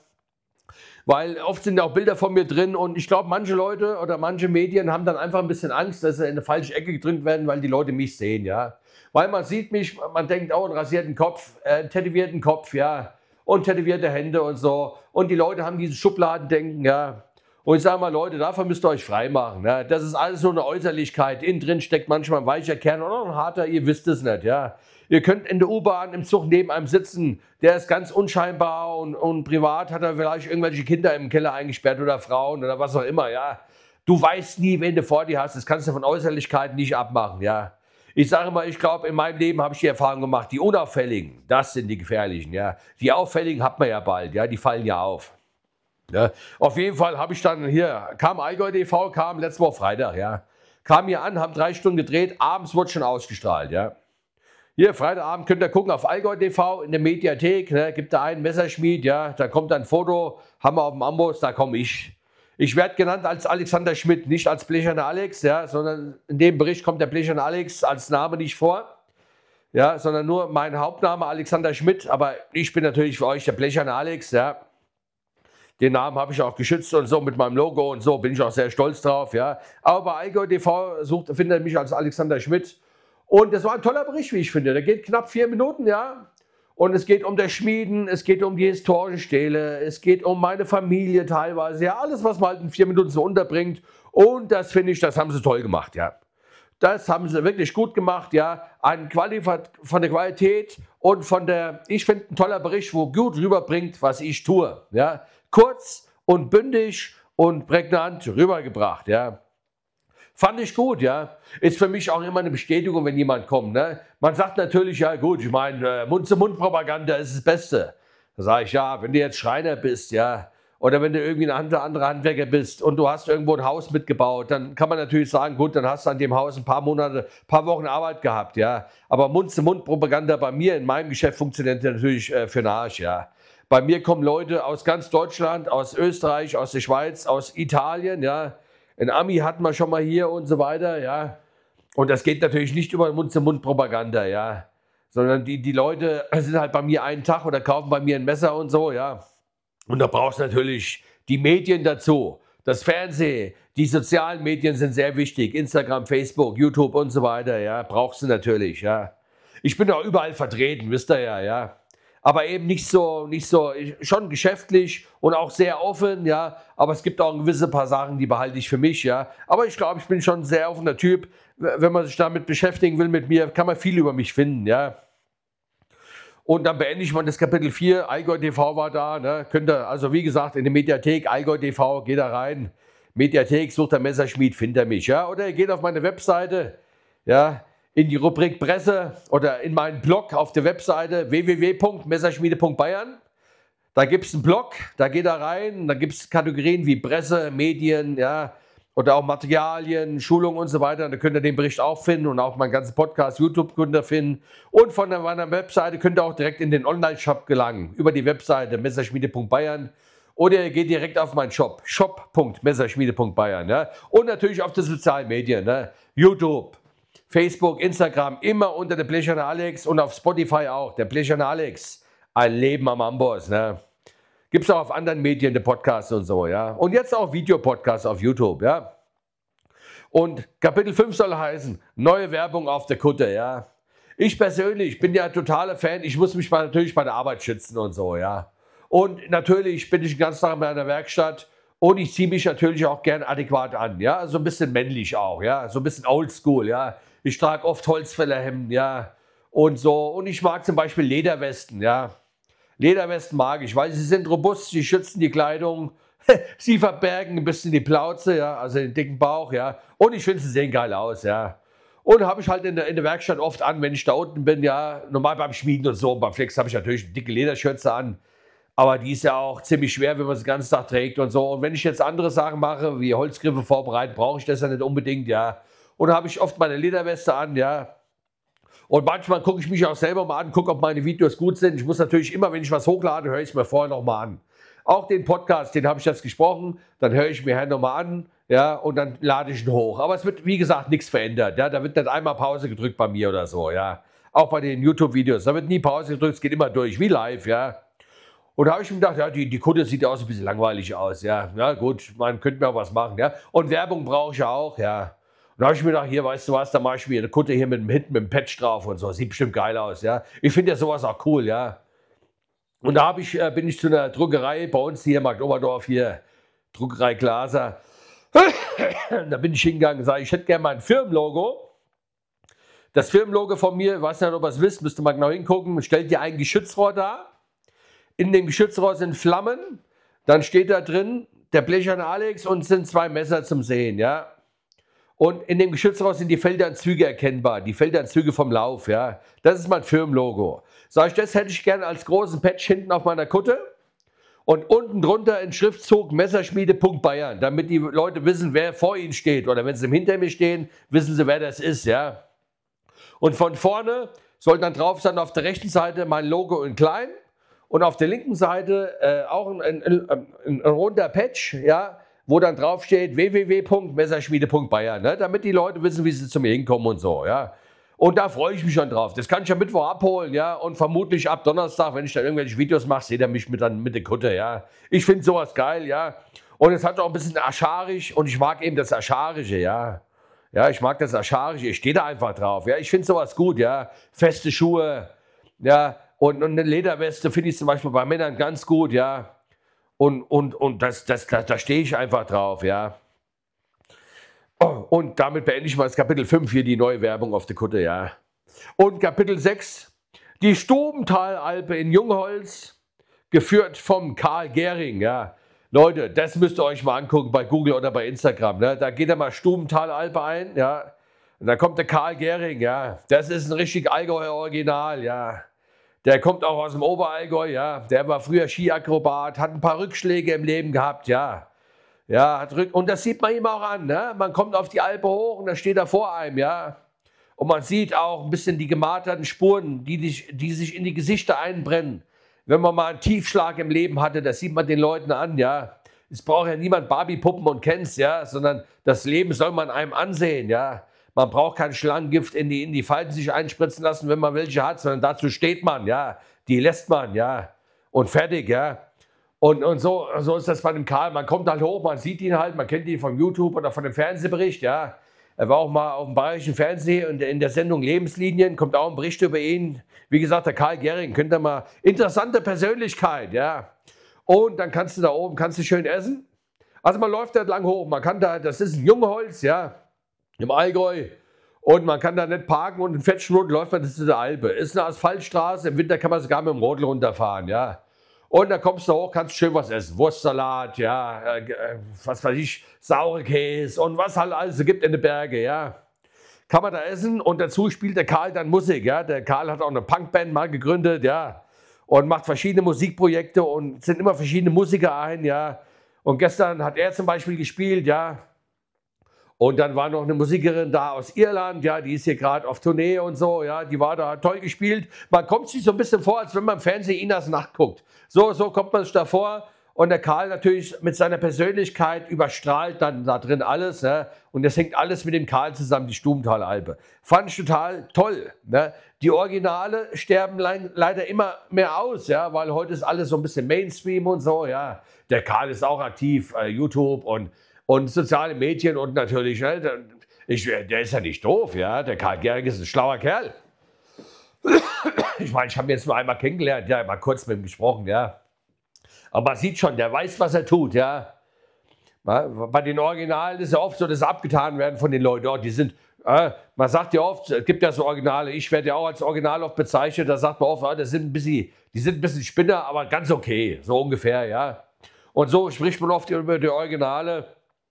Weil oft sind auch Bilder von mir drin und ich glaube, manche Leute oder manche Medien haben dann einfach ein bisschen Angst, dass sie in eine falsche Ecke gedrückt werden, weil die Leute mich sehen, ja. Weil man sieht mich, man denkt, oh, einen rasierten Kopf, einen tätowierten Kopf, ja. Und tätowierte Hände und so. Und die Leute haben dieses Schubladendenken, ja. Und ich sage mal, Leute, davon müsst ihr euch frei machen. Ja. Das ist alles so eine Äußerlichkeit. Innen drin steckt manchmal ein weicher Kern oder ein harter, ihr wisst es nicht, ja. Ihr könnt in der U-Bahn im Zug neben einem sitzen, der ist ganz unscheinbar und privat hat er vielleicht irgendwelche Kinder im Keller eingesperrt oder Frauen oder was auch immer, ja. Du weißt nie, wen du vor dir hast, das kannst du von Äußerlichkeiten nicht abmachen, ja. Ich sage mal, ich glaube, in meinem Leben habe ich die Erfahrung gemacht, die Unauffälligen, das sind die Gefährlichen, ja. Die Auffälligen hat man ja bald, ja, die fallen ja auf. Ja. Auf jeden Fall habe ich dann hier, kam Allgäu TV, kam letzte Woche Freitag, ja. Kam hier an, haben 3 Stunden gedreht, abends wurde schon ausgestrahlt, ja. Hier, Freitagabend könnt ihr gucken auf Allgäu TV in der Mediathek, ne, gibt da einen Messerschmied, ja, da kommt ein Foto, haben wir auf dem Amboss, da komme ich. Ich werde genannt als Alexander Schmidt, nicht als Blecherner Alex, ja, sondern in dem Bericht kommt der Blecherner Alex als Name nicht vor, ja, sondern nur mein Hauptname Alexander Schmidt, aber ich bin natürlich für euch der Blecherner Alex, ja. Den Namen habe ich auch geschützt und so mit meinem Logo und so, bin ich auch sehr stolz drauf, ja. Aber bei Allgäu TV findet er mich als Alexander Schmidt. Und das war ein toller Bericht, wie ich finde. Der geht knapp 4 Minuten, ja. Und es geht um das Schmieden, es geht um die historische Stele, es geht um meine Familie teilweise, ja. Alles, was man halt in 4 Minuten so unterbringt. Und das finde ich, das haben sie toll gemacht, ja. Das haben sie wirklich gut gemacht, ja. Von der Qualität und von der, ich finde, ein toller Bericht, wo gut rüberbringt, was ich tue, ja. Kurz und bündig und prägnant rübergebracht, ja. Fand ich gut, ja. Ist für mich auch immer eine Bestätigung, wenn jemand kommt, ne. Man sagt natürlich, ja gut, ich meine, Mund-zu-Mund-Propaganda ist das Beste. Da sage ich, ja, wenn du jetzt Schreiner bist, ja, oder wenn du irgendwie ein anderer Handwerker bist und du hast irgendwo ein Haus mitgebaut, dann kann man natürlich sagen, gut, dann hast du an dem Haus ein paar Monate, ein paar Wochen Arbeit gehabt, ja. Aber Mund-zu-Mund-Propaganda bei mir in meinem Geschäft funktioniert natürlich für den Arsch, ja. Bei mir kommen Leute aus ganz Deutschland, aus Österreich, aus der Schweiz, aus Italien, ja. Ein Ami hatten wir schon mal hier und so weiter, ja. Und das geht natürlich nicht über Mund-zu-Mund-Propaganda, ja. Sondern die Leute sind halt bei mir einen Tag oder kaufen bei mir ein Messer und so, ja. Und da brauchst du natürlich die Medien dazu. Das Fernsehen, die sozialen Medien sind sehr wichtig. Instagram, Facebook, YouTube und so weiter, ja. Brauchst du natürlich, ja. Ich bin auch überall vertreten, wisst ihr ja, ja. Aber eben nicht so, schon geschäftlich und auch sehr offen, ja. Aber es gibt auch gewisse paar Sachen, die behalte ich für mich, ja. Aber ich glaube, ich bin schon ein sehr offener Typ. Wenn man sich damit beschäftigen will mit mir, kann man viel über mich finden, ja. Und dann beende ich mal das Kapitel 4. Allgäu TV war da, ne. Könnt ihr, also wie gesagt, in der Mediathek, Allgäu TV, geht da rein. Mediathek, sucht der Messerschmied, findet er mich, ja. Oder ihr geht auf meine Webseite, ja. In die Rubrik Presse oder in meinen Blog auf der Webseite www.messerschmiede.bayern. Da gibt es einen Blog, da geht er rein, da gibt es Kategorien wie Presse, Medien, ja, oder auch Materialien, Schulungen und so weiter. Da könnt ihr den Bericht auch finden und auch meinen ganzen Podcast, YouTube könnt ihr finden. Und von meiner Webseite könnt ihr auch direkt in den Online-Shop gelangen, über die Webseite messerschmiede.bayern. Oder ihr geht direkt auf meinen Shop, shop.messerschmiede.bayern. Ja. Und natürlich auf die sozialen Medien, ne. YouTube, Facebook, Instagram, immer unter der Blecherner Alex und auf Spotify auch, der Blecherner Alex. Ein Leben am Amboss, ne? Gibt es auch auf anderen Medien, die Podcasts und so, ja. Und jetzt auch Videopodcasts auf YouTube, ja. Und Kapitel 5 soll heißen, neue Werbung auf der Kutte, ja. Ich persönlich bin ja totaler Fan, ich muss mich natürlich bei der Arbeit schützen und so, ja. Und natürlich bin ich den ganzen Tag in meiner Werkstatt und ich ziehe mich natürlich auch gern adäquat an, ja. So ein bisschen männlich auch, ja. So ein bisschen oldschool, ja. Ich trage oft Holzfällerhemden, ja. Und so. Und ich mag zum Beispiel Lederwesten, ja. Lederwesten mag ich, weil sie sind robust, sie schützen die Kleidung, sie verbergen ein bisschen die Plauze, ja, also den dicken Bauch, ja. Und ich finde, sie sehen geil aus, ja. Und habe ich halt in der Werkstatt oft an, wenn ich da unten bin, ja, normal beim Schmieden und so, beim Flex habe ich natürlich eine dicke Lederschürze an, aber die ist ja auch ziemlich schwer, wenn man sie den ganzen Tag trägt und so. Und wenn ich jetzt andere Sachen mache, wie Holzgriffe vorbereiten, brauche ich das ja nicht unbedingt, ja. Und da habe ich oft meine Lederweste an, ja. Und manchmal gucke ich mich auch selber mal an, gucke, ob meine Videos gut sind. Ich muss natürlich immer, wenn ich was hochlade, höre ich es mir vorher nochmal an. Auch den Podcast, den habe ich jetzt gesprochen, dann höre ich mir nochmal an, ja, und dann lade ich ihn hoch. Aber es wird, wie gesagt, nichts verändert, ja. Da wird nicht einmal Pause gedrückt bei mir oder so, ja. Auch bei den YouTube-Videos, da wird nie Pause gedrückt, es geht immer durch, wie live, ja. Und da habe ich mir gedacht, ja, die Kutte sieht ja auch so ein bisschen langweilig aus, ja. Ja, gut, man könnte mir auch was machen, ja. Und Werbung brauche ich ja auch, ja. Und da habe ich mir gedacht, hier, weißt du was, da mache ich mir eine Kutte hier mit dem Patch drauf und so. Sieht bestimmt geil aus, ja. Ich finde ja sowas auch cool, ja. Und da bin ich zu einer Druckerei bei uns hier, Markt Oberdorf, hier, Druckerei Glaser. Da bin ich hingegangen und sage, ich hätte gerne mein Firmenlogo. Das Firmenlogo von mir, weiß nicht, ob ihr es wisst, müsst ihr mal genau hingucken, stellt dir ein Geschützrohr dar. In dem Geschützrohr sind Flammen. Dann steht da drin der blecherne Alex und sind 2 Messer zum Sehen, ja. Und in dem Geschützrohr sind die Feldanzüge erkennbar, die Feldanzüge vom Lauf, ja. Das ist mein Firmenlogo. Sag ich, das hätte ich gerne als großen Patch hinten auf meiner Kutte. Und unten drunter in Schriftzug Messerschmiede.Bayern, damit die Leute wissen, wer vor ihnen steht. Oder wenn sie hinter mir stehen, wissen sie, wer das ist, ja. Und von vorne soll dann drauf sein auf der rechten Seite mein Logo in klein. Und auf der linken Seite auch ein runder Patch, ja, wo dann drauf steht www.messerschmiede.Bayern, ne, damit die Leute wissen, wie sie zu mir hinkommen und so, ja. Und da freue ich mich schon drauf. Das kann ich am Mittwoch abholen, ja, und vermutlich ab Donnerstag, wenn ich dann irgendwelche Videos mache, seht ihr mich mit der Kutte, ja. Ich finde sowas geil, ja. Und es hat auch ein bisschen ascharisch und ich mag eben das Ascharische, ja. Ja, ich mag das Ascharische, ich stehe da einfach drauf, ja. Ich finde sowas gut, ja. Feste Schuhe, ja, und eine Lederweste finde ich zum Beispiel bei Männern ganz gut, ja. Und da stehe ich einfach drauf, ja. Oh, und damit beende ich mal das Kapitel 5 hier, die neue Werbung auf der Kutte, ja. Und Kapitel 6, die Stubenthalalpe in Jungholz, geführt vom Karl Gehring, ja. Leute, das müsst ihr euch mal angucken bei Google oder bei Instagram, ne. Da geht ihr mal Stubenthalalpe ein, ja. Und da kommt der Karl Gehring, ja. Das ist ein richtig Allgäuer Original, ja. Der kommt auch aus dem Oberallgäu, ja. Der war früher Skiakrobat, hat ein paar Rückschläge im Leben gehabt, ja. Ja, und das sieht man ihm auch an, ne? Man kommt auf die Alpe hoch und da steht er vor einem, ja. Und man sieht auch ein bisschen die gemarterten Spuren, die sich in die Gesichter einbrennen. Wenn man mal einen Tiefschlag im Leben hatte, das sieht man den Leuten an, ja. Es braucht ja niemand Barbie-Puppen und Kens, ja, sondern das Leben soll man einem ansehen, ja. Man braucht kein Schlangengift in die Falten sich einspritzen lassen, wenn man welche hat, sondern dazu steht man, ja. Die lässt man, ja. Und fertig, ja. Und so ist das bei dem Karl. Man kommt halt hoch, man sieht ihn halt, man kennt ihn vom YouTube oder von dem Fernsehbericht, ja. Er war auch mal auf dem bayerischen Fernsehen und in der Sendung Lebenslinien kommt auch ein Bericht über ihn. Wie gesagt, der Karl Gehring, könnt ihr mal, interessante Persönlichkeit, ja. Und dann kannst du schön essen. Also man läuft da lang hoch, man kann da, das ist ein Jungholz, ja, im Allgäu. Und man kann da nicht parken und in Fettschnurren läuft man das zu der Alpe. Ist eine Asphaltstraße, im Winter kann man sogar mit dem Rodel runterfahren, ja. Und dann kommst du hoch, kannst schön was essen. Wurstsalat, ja, was weiß ich, saure Käse und was halt alles so gibt in den Bergen, ja. Kann man da essen und dazu spielt der Karl dann Musik, ja. Der Karl hat auch eine Punkband mal gegründet, ja. Und macht verschiedene Musikprojekte und sind immer verschiedene Musiker ein, ja. Und gestern hat er zum Beispiel gespielt, ja. Und dann war noch eine Musikerin da aus Irland, ja, die ist hier gerade auf Tournee und so, ja, die war da toll gespielt. Man kommt sich so ein bisschen vor, als wenn man im Fernsehen Inas Nacht guckt. So kommt man sich da vor Und der Karl natürlich mit seiner Persönlichkeit überstrahlt dann da drin alles. Ne? Und das hängt alles mit dem Karl zusammen, die Stubenthalalbe. Fand ich total toll. Ne? Die Originale sterben leider immer mehr aus, ja, weil heute ist alles so ein bisschen Mainstream und so. Ja. Der Karl ist auch aktiv, YouTube und soziale Medien und natürlich, ne, der ist ja nicht doof, ja. Der Karl Gehring ist ein schlauer Kerl. Ich meine, ich habe ihn jetzt nur einmal kennengelernt, ja, mal kurz mit ihm gesprochen, ja. Aber man sieht schon, der weiß, was er tut, ja. Bei den Originalen ist ja oft so, dass sie abgetan werden von den Leuten. Oh, die sind, man sagt ja oft, es gibt ja so Originale, ich werde ja auch als Original oft bezeichnet, da sagt man oft, die sind ein bisschen Spinner, aber ganz okay, so ungefähr, ja. Und so spricht man oft über die Originale.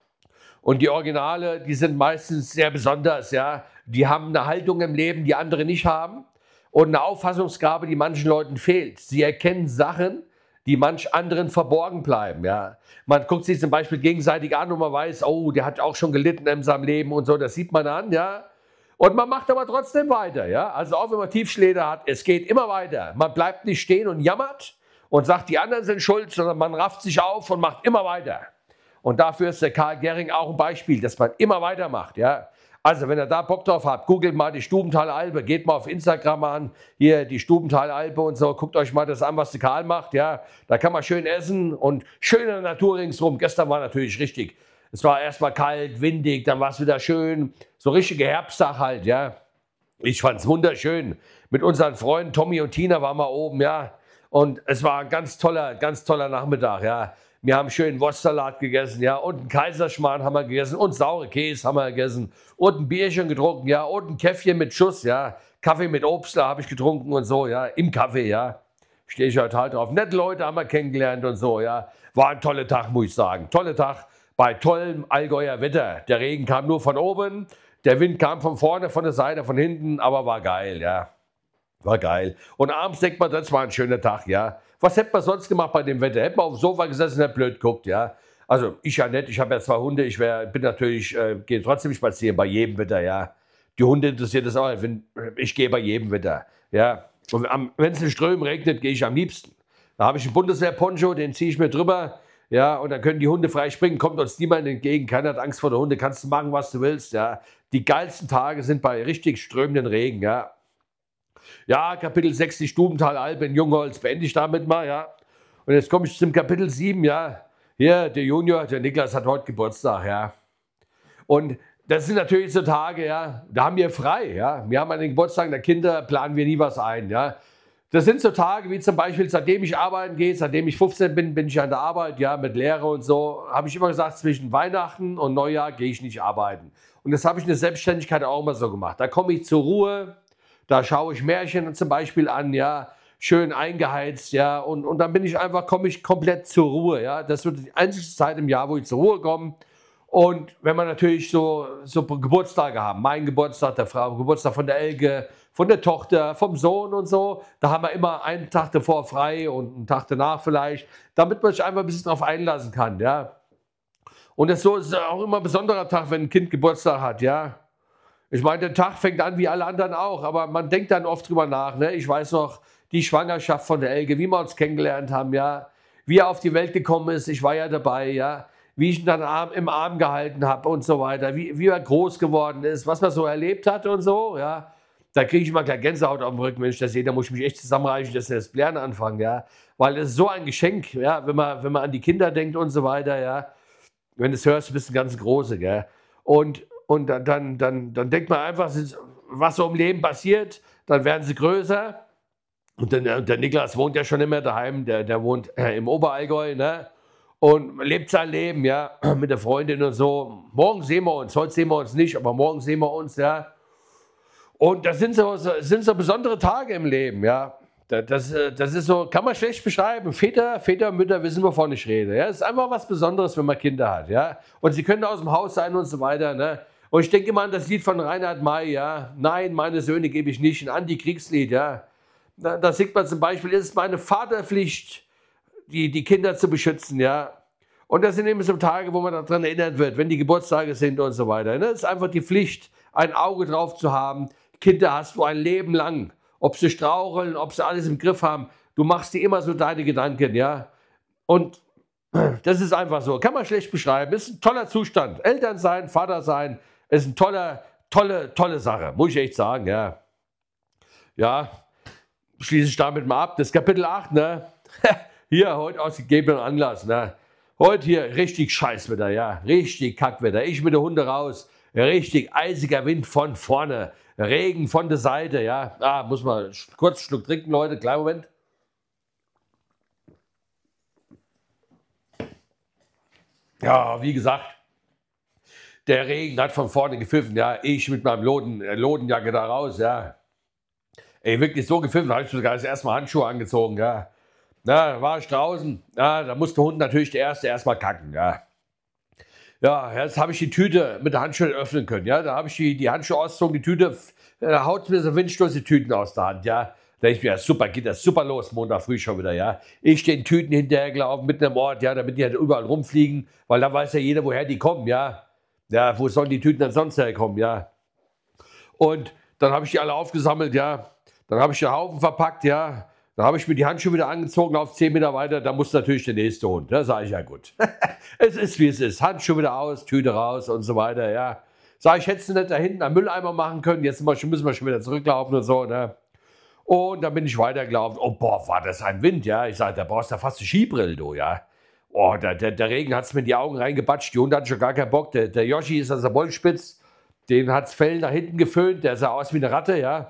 Und die Originale, die sind meistens sehr besonders, ja. Die haben eine Haltung im Leben, die andere nicht haben. Und eine Auffassungsgabe, die manchen Leuten fehlt. Sie erkennen Sachen, die manch anderen verborgen bleiben. Ja. Man guckt sich zum Beispiel gegenseitig an und man weiß, oh, der hat auch schon gelitten in seinem Leben und so, das sieht man an. Ja. Und man macht aber trotzdem weiter. Ja. Also auch wenn man Tiefschläge hat, es geht immer weiter. Man bleibt nicht stehen und jammert und sagt, die anderen sind schuld, sondern man rafft sich auf und macht immer weiter. Und dafür ist der Karl Gehring auch ein Beispiel, dass man immer weitermacht. Ja. Also, wenn ihr da Bock drauf habt, googelt mal die Stubenthalalbe, geht mal auf Instagram an, hier die Stubenthalalbe und so, guckt euch mal das an, was der Karl macht, ja. Da kann man schön essen und schöne Natur ringsrum. Gestern war natürlich richtig, es war erstmal kalt, windig, dann war es wieder schön, so richtige Herbsttag halt, ja. Ich fand es wunderschön. Mit unseren Freunden Tommy und Tina waren wir oben, ja. Und es war ein ganz toller Nachmittag, ja. Wir haben schön Wurstsalat gegessen, ja, und einen Kaiserschmarrn haben wir gegessen und saure Käse haben wir gegessen und ein Bierchen getrunken, ja, und ein Käffchen mit Schuss, ja, Kaffee mit Obst, da habe ich getrunken und so, ja, im Kaffee, ja, stehe ich halt drauf. Nette Leute haben wir kennengelernt und so, ja, war ein toller Tag, muss ich sagen, toller Tag bei tollem Allgäuer Wetter. Der Regen kam nur von oben, der Wind kam von vorne, von der Seite, von hinten, aber war geil, ja, war geil. Und abends denkt man, das war ein schöner Tag, ja. Was hätte man sonst gemacht bei dem Wetter? Hätte man auf dem Sofa gesessen und blöd guckt, ja. Also ich ja nicht, ich habe ja 2 Hunde, bin natürlich, gehe trotzdem spazieren bei jedem Wetter, ja. Die Hunde interessiert das auch, ich gehe bei jedem Wetter, ja. Und wenn es in Strömen regnet, gehe ich am liebsten. Da habe ich einen Bundeswehr-Poncho, den ziehe ich mir drüber, ja, und dann können die Hunde frei springen, kommt uns niemand entgegen, keiner hat Angst vor den Hunden, kannst du machen, was du willst, ja. Die geilsten Tage sind bei richtig strömenden Regen, ja. Ja, Kapitel 6, die Stubenthalalbe in Jungholz, beende ich damit mal, ja. Und jetzt komme ich zum Kapitel 7, ja. Hier, der Junior, der Niklas hat heute Geburtstag, ja. Und das sind natürlich so Tage, ja, da haben wir frei, ja. Wir haben an den Geburtstagen der Kinder, planen wir nie was ein, ja. Das sind so Tage wie zum Beispiel, seitdem ich arbeiten gehe, seitdem ich 15 bin, bin ich an der Arbeit, ja, mit Lehre und so. Habe ich immer gesagt, zwischen Weihnachten und Neujahr gehe ich nicht arbeiten. Und das habe ich in der Selbstständigkeit auch immer so gemacht. Da komme ich zur Ruhe. Da schaue ich Märchen zum Beispiel an, ja, schön eingeheizt, ja, und dann komme ich komplett zur Ruhe, ja. Das wird die einzige Zeit im Jahr, wo ich zur Ruhe komme. Und wenn wir natürlich so Geburtstage haben, mein Geburtstag, der Frau, Geburtstag von der Elke, von der Tochter, vom Sohn und so, da haben wir immer einen Tag davor frei und einen Tag danach vielleicht, damit man sich einfach ein bisschen darauf einlassen kann, ja. Und das ist auch immer ein besonderer Tag, wenn ein Kind Geburtstag hat, ja. Ich meine, der Tag fängt an wie alle anderen auch, aber man denkt dann oft drüber nach. Ne? Ich weiß noch, die Schwangerschaft von der Elke, wie wir uns kennengelernt haben, ja, wie er auf die Welt gekommen ist, ich war ja dabei, ja, wie ich ihn dann im Arm gehalten habe und so weiter, wie er groß geworden ist, was man so erlebt hat und so, ja. Da kriege ich immer gleich Gänsehaut auf dem Rücken, wenn ich das sehe, da muss ich mich echt zusammenreichen, dass wir das Lernen anfangen, ja. Weil es ist so ein Geschenk, ja, wenn man an die Kinder denkt und so weiter, ja. Wenn du es hörst, bist du ein ganz Große, gell. Und dann denkt man einfach, was so im Leben passiert, dann werden sie größer. Und der Niklas wohnt ja schon immer daheim, der wohnt im Oberallgäu, ne? Und lebt sein Leben, ja, mit der Freundin und so. Morgen sehen wir uns, heute sehen wir uns nicht, aber morgen sehen wir uns, ja. Und das sind so besondere Tage im Leben, ja. Das ist so, kann man schlecht beschreiben. Väter, Mütter wissen, wovon ich rede. Ja? Es ist einfach was Besonderes, wenn man Kinder hat, ja. Und sie können aus dem Haus sein und so weiter, ne. Und ich denke immer an das Lied von Reinhard May, ja. Nein, meine Söhne gebe ich nicht, ein Antikriegslied, ja. Da singt man zum Beispiel, es ist meine Vaterpflicht, die Kinder zu beschützen, ja. Und das sind eben so Tage, wo man daran erinnert wird, wenn die Geburtstage sind und so weiter. Ne? Es ist einfach die Pflicht, ein Auge drauf zu haben. Kinder hast du ein Leben lang. Ob sie straucheln, ob sie alles im Griff haben. Du machst dir immer so deine Gedanken, ja. Und Das ist einfach so. Kann man schlecht beschreiben. Ist ein toller Zustand. Eltern sein, Vater sein, ist eine tolle Sache. Muss ich echt sagen, ja. Ja, schließe ich damit mal ab. Das Kapitel 8, ne? Hier, heute aus gegebenem Anlass, ne? Heute hier richtig Scheißwetter, ja. Richtig Kackwetter. Ich mit den Hunden raus. Richtig eisiger Wind von vorne. Regen von der Seite, ja. Muss man kurz einen Schluck trinken, Leute. Kleinen Moment. Ja, wie gesagt, der Regen hat von vorne gepfiffen, ja. Ich mit meinem Lodenjacke da raus, ja. Ey, wirklich so gepfiffen, da habe ich sogar erstmal Handschuhe angezogen, ja. Na, da war ich draußen, ja, da musste der Hund natürlich der Erste erstmal kacken, ja. Ja, jetzt habe ich die Tüte mit der Handschuhe öffnen können, ja. Da habe ich die Handschuhe ausgezogen, die Tüte, da haut mir so Windstoß die Tüten aus der Hand, ja. Da denke ich mir, ja, super, geht das super los, Montag früh schon wieder, ja. Ich den Tüten hinterhergelaufen mitten im Ort, ja, damit die halt überall rumfliegen, weil da weiß ja jeder, woher die kommen, ja. Ja, wo sollen die Tüten dann sonst herkommen, ja. Und dann habe ich die alle aufgesammelt, ja. Dann habe ich den Haufen verpackt, ja. Dann habe ich mir die Handschuhe wieder angezogen, auf 10 Meter weiter, da muss natürlich der nächste Hund. Da sage ich, ja gut. Es ist, wie es ist. Handschuhe wieder aus, Tüte raus und so weiter, ja. Sag ich, hättest du nicht da hinten am Mülleimer machen können, jetzt müssen wir schon wieder zurücklaufen und so, ne. Und dann bin ich weitergelaufen. Oh, boah, war das ein Wind, ja. Ich sage, da brauchst du fast eine Skibrille, du, ja. Oh, der Regen hat es mir in die Augen reingebatscht. Die Hunde hatten schon gar keinen Bock. Der Yoshi ist also Wollspitz. Den hat's Fell nach hinten geföhnt. Der sah aus wie eine Ratte, ja.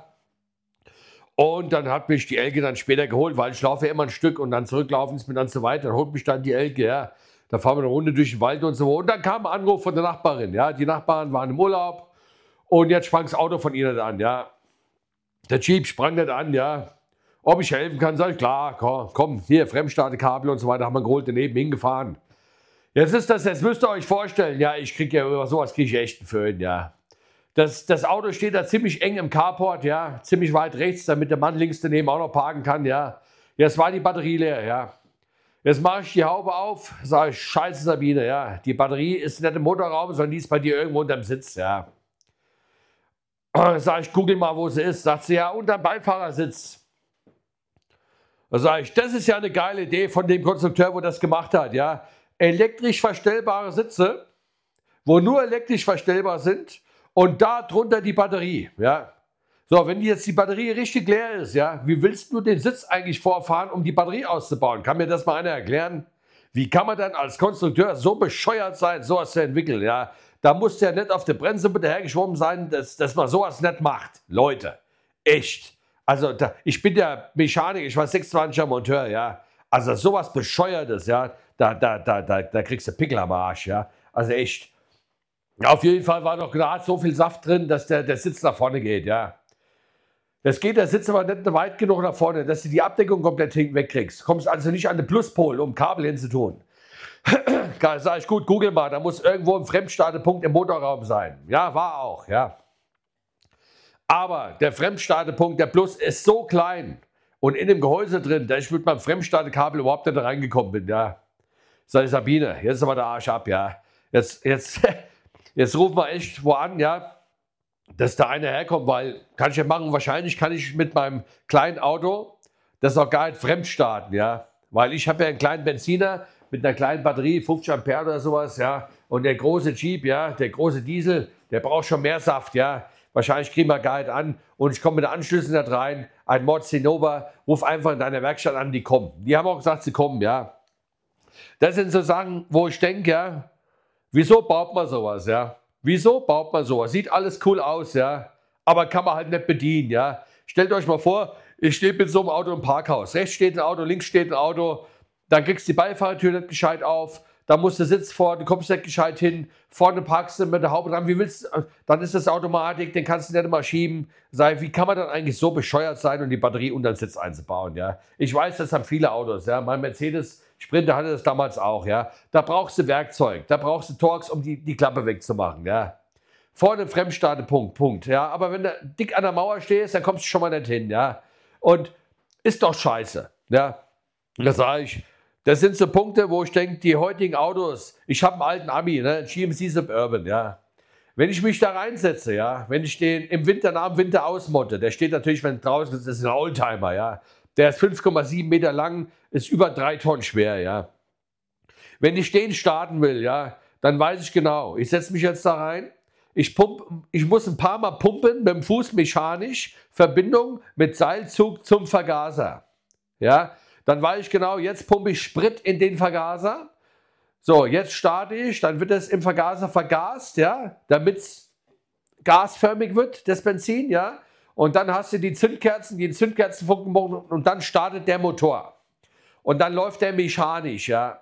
Und dann hat mich die Elke dann später geholt, weil ich laufe ja immer ein Stück und dann zurücklaufen ist mir dann zu weit. Dann holt mich dann die Elke, ja. Da fahren wir eine Runde durch den Wald und so. Und dann kam ein Anruf von der Nachbarin, ja. Die Nachbarn waren im Urlaub und jetzt sprang das Auto von ihr nicht an, ja. Der Jeep sprang nicht an, ja. Ob ich helfen kann, sag ich, klar, komm, hier, Fremdstartekabel und so weiter, haben wir geholt, daneben hingefahren. Jetzt müsst ihr euch vorstellen, ja, ich kriege ja über sowas kriege ich echt einen Föhn, ja. Das Auto steht da ziemlich eng im Carport, ja, ziemlich weit rechts, damit der Mann links daneben auch noch parken kann, ja. Jetzt war die Batterie leer, ja. Jetzt mache ich die Haube auf, sage ich, scheiße Sabine, ja, die Batterie ist nicht im Motorraum, sondern die ist bei dir irgendwo unterm Sitz, ja. Sag ich, google mal, wo sie ist. Sagt sie, ja, unterm Beifahrersitz. Da sage ich, das ist ja eine geile Idee von dem Konstrukteur, wo das gemacht hat, ja. Elektrisch verstellbare Sitze, wo nur elektrisch verstellbar sind und da drunter die Batterie, ja. So, wenn jetzt die Batterie richtig leer ist, ja, wie willst du den Sitz eigentlich vorfahren, um die Batterie auszubauen? Kann mir das mal einer erklären? Wie kann man dann als Konstrukteur so bescheuert sein, sowas zu entwickeln, ja? Da muss der nicht auf der Bremse bitte hergeschwommen sein, dass man sowas nicht macht. Leute, echt. Also ich bin ja Mechaniker, ich war 26er Monteur, ja. Also sowas Bescheuertes, ja, da kriegst du Pickel am Arsch, ja. Also echt. Auf jeden Fall war doch gerade so viel Saft drin, dass der Sitz nach vorne geht, ja. Das geht der Sitz aber nicht weit genug nach vorne, dass du die Abdeckung komplett wegkriegst. Kommst also nicht an den Pluspol, um Kabel hinzutun. Sag ich, gut, google mal, da muss irgendwo ein Fremdstartepunkt im Motorraum sein. Ja, war auch, ja. Aber der Fremdstartepunkt, der Plus, ist so klein und in dem Gehäuse drin, dass ich mit meinem Fremdstartekabel überhaupt nicht da reingekommen bin, ja. Sag ich, Sabine, jetzt ist aber der Arsch ab, ja. Jetzt rufen wir echt wo an, ja, dass da einer herkommt, weil, kann ich ja machen, wahrscheinlich kann ich mit meinem kleinen Auto das auch gar nicht fremdstarten, ja. Weil ich habe ja einen kleinen Benziner mit einer kleinen Batterie, 50 Ampere oder sowas, ja. Und der große Jeep, ja, der große Diesel, der braucht schon mehr Saft, ja. Wahrscheinlich kriegen wir gar nicht an. Und ich komme mit den Anschlüssen da rein. Ein Mod Zinnober, ruf einfach in deiner Werkstatt an, die kommen. Die haben auch gesagt, sie kommen, ja. Das sind so Sachen, wo ich denke, ja, wieso baut man sowas, ja? Wieso baut man sowas? Sieht alles cool aus, ja. Aber kann man halt nicht bedienen, ja. Stellt euch mal vor, ich stehe mit so einem Auto im Parkhaus. Rechts steht ein Auto, links steht ein Auto. Dann kriegst du die Beifahrertür nicht gescheit auf. Da musst du Sitz vor, du kommst nicht gescheit hin. Vorne parkst du mit der Haube dran. Wie willst du? Dann ist das Automatik, den kannst du nicht immer schieben. Wie kann man dann eigentlich so bescheuert sein und die Batterie unter den Sitz einzubauen, ja? Ich weiß, das haben viele Autos, ja. Mein Mercedes Sprinter hatte das damals auch, ja. Da brauchst du Werkzeug, da brauchst du Torx, um die Klappe wegzumachen, ja. Vorne Fremdstartepunkt, Punkt, ja. Aber wenn du dick an der Mauer stehst, dann kommst du schon mal nicht hin, ja. Und ist doch scheiße, ja. Das sage ich. Das sind so Punkte, wo ich denke, die heutigen Autos, ich habe einen alten Ami, ne, GMC Suburban, ja. Wenn ich mich da reinsetze, ja, wenn ich den im Winter nach dem Winter ausmotte, der steht natürlich, wenn draußen ist, das ist ein Oldtimer, ja. Der ist 5,7 Meter lang, ist über 3 Tonnen schwer, ja. Wenn ich den starten will, ja, dann weiß ich genau, ich setze mich jetzt da rein, ich muss ein paar Mal pumpen mit dem Fuß mechanisch, Verbindung mit Seilzug zum Vergaser. Ja, dann weiß ich genau, jetzt pumpe ich Sprit in den Vergaser. So, jetzt starte ich, dann wird es im Vergaser vergast, ja, damit es gasförmig wird, das Benzin, ja. Und dann hast du die Zündkerzen funken und dann startet der Motor. Und dann läuft der mechanisch, ja.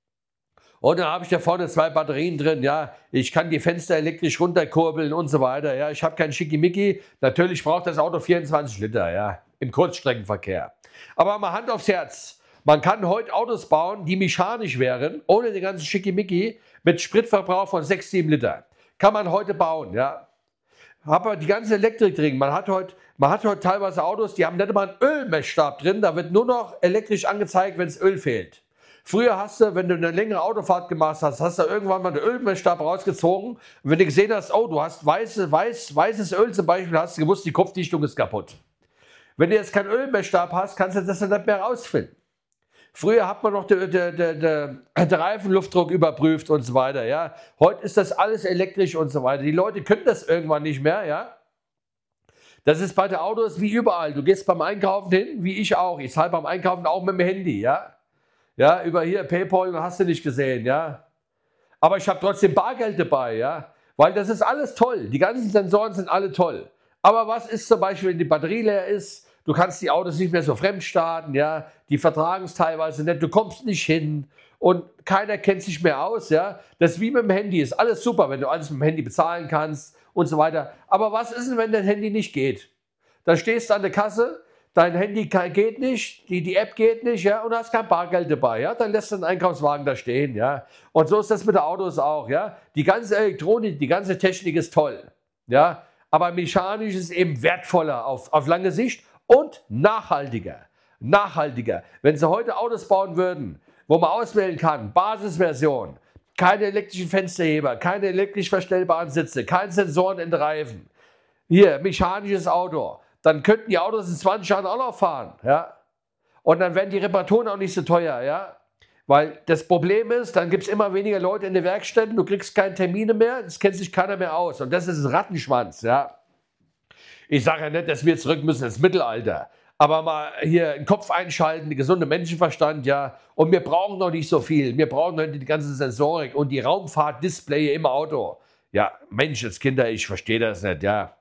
Und dann habe ich da vorne 2 Batterien drin, ja. Ich kann die Fenster elektrisch runterkurbeln und so weiter, ja. Ich habe kein Schickimicki. Natürlich braucht das Auto 24 Liter, ja, im Kurzstreckenverkehr. Aber mal Hand aufs Herz. Man kann heute Autos bauen, die mechanisch wären, ohne den ganzen Schickimicki, mit Spritverbrauch von 6, 7 Liter. Kann man heute bauen, ja. Aber die ganze Elektrik drin. Man hat heute teilweise Autos, die haben nicht mal einen Ölmessstab drin. Da wird nur noch elektrisch angezeigt, wenn es Öl fehlt. Früher hast du, wenn du eine längere Autofahrt gemacht hast, hast du irgendwann mal den Ölmessstab rausgezogen. Und wenn du gesehen hast, oh, du hast weißes Öl zum Beispiel, hast du gewusst, die Kopfdichtung ist kaputt. Wenn du jetzt keinen Ölmessstab hast, kannst du das dann nicht mehr rausfinden. Früher hat man noch den Reifenluftdruck überprüft und so weiter. Ja. Heute ist das alles elektrisch und so weiter. Die Leute können das irgendwann nicht mehr. Ja. Das ist bei den Autos wie überall. Du gehst beim Einkaufen hin, wie ich auch. Ich zahle beim Einkaufen auch mit dem Handy. Ja. Ja, über hier PayPal hast du nicht gesehen, ja. Aber ich habe trotzdem Bargeld dabei, ja. Weil das ist alles toll. Die ganzen Sensoren sind alle toll. Aber was ist zum Beispiel, wenn die Batterie leer ist? Du kannst die Autos nicht mehr so fremd starten, ja. Die vertragen es teilweise nicht. Du kommst nicht hin und keiner kennt sich mehr aus, ja. Das ist wie mit dem Handy. Ist alles super, wenn du alles mit dem Handy bezahlen kannst und so weiter. Aber was ist denn, wenn dein Handy nicht geht? Da stehst du an der Kasse. Dein Handy geht nicht, die App geht nicht, ja, und du hast kein Bargeld dabei, ja, dann lässt du den Einkaufswagen da stehen, ja. Und so ist das mit den Autos auch, ja. Die ganze Elektronik, die ganze Technik ist toll, ja, aber mechanisch ist eben wertvoller auf lange Sicht und nachhaltiger. Nachhaltiger. Wenn sie heute Autos bauen würden, wo man auswählen kann, Basisversion, keine elektrischen Fensterheber, keine elektrisch verstellbaren Sitze, keine Sensoren in den Reifen, hier, mechanisches Auto, dann könnten die Autos in 20 Jahren auch noch fahren, ja. Und dann werden die Reparaturen auch nicht so teuer, ja. Weil das Problem ist, dann gibt es immer weniger Leute in den Werkstätten, du kriegst keine Termine mehr, es kennt sich keiner mehr aus. Und das ist ein Rattenschwanz, ja. Ich sage ja nicht, dass wir zurück müssen ins Mittelalter. Aber mal hier den Kopf einschalten, den gesunden Menschenverstand, ja. Und wir brauchen noch nicht so viel. Wir brauchen noch die ganze Sensorik und die Raumfahrt-Display im Auto. Ja, Menschenskinder, ich verstehe das nicht, ja.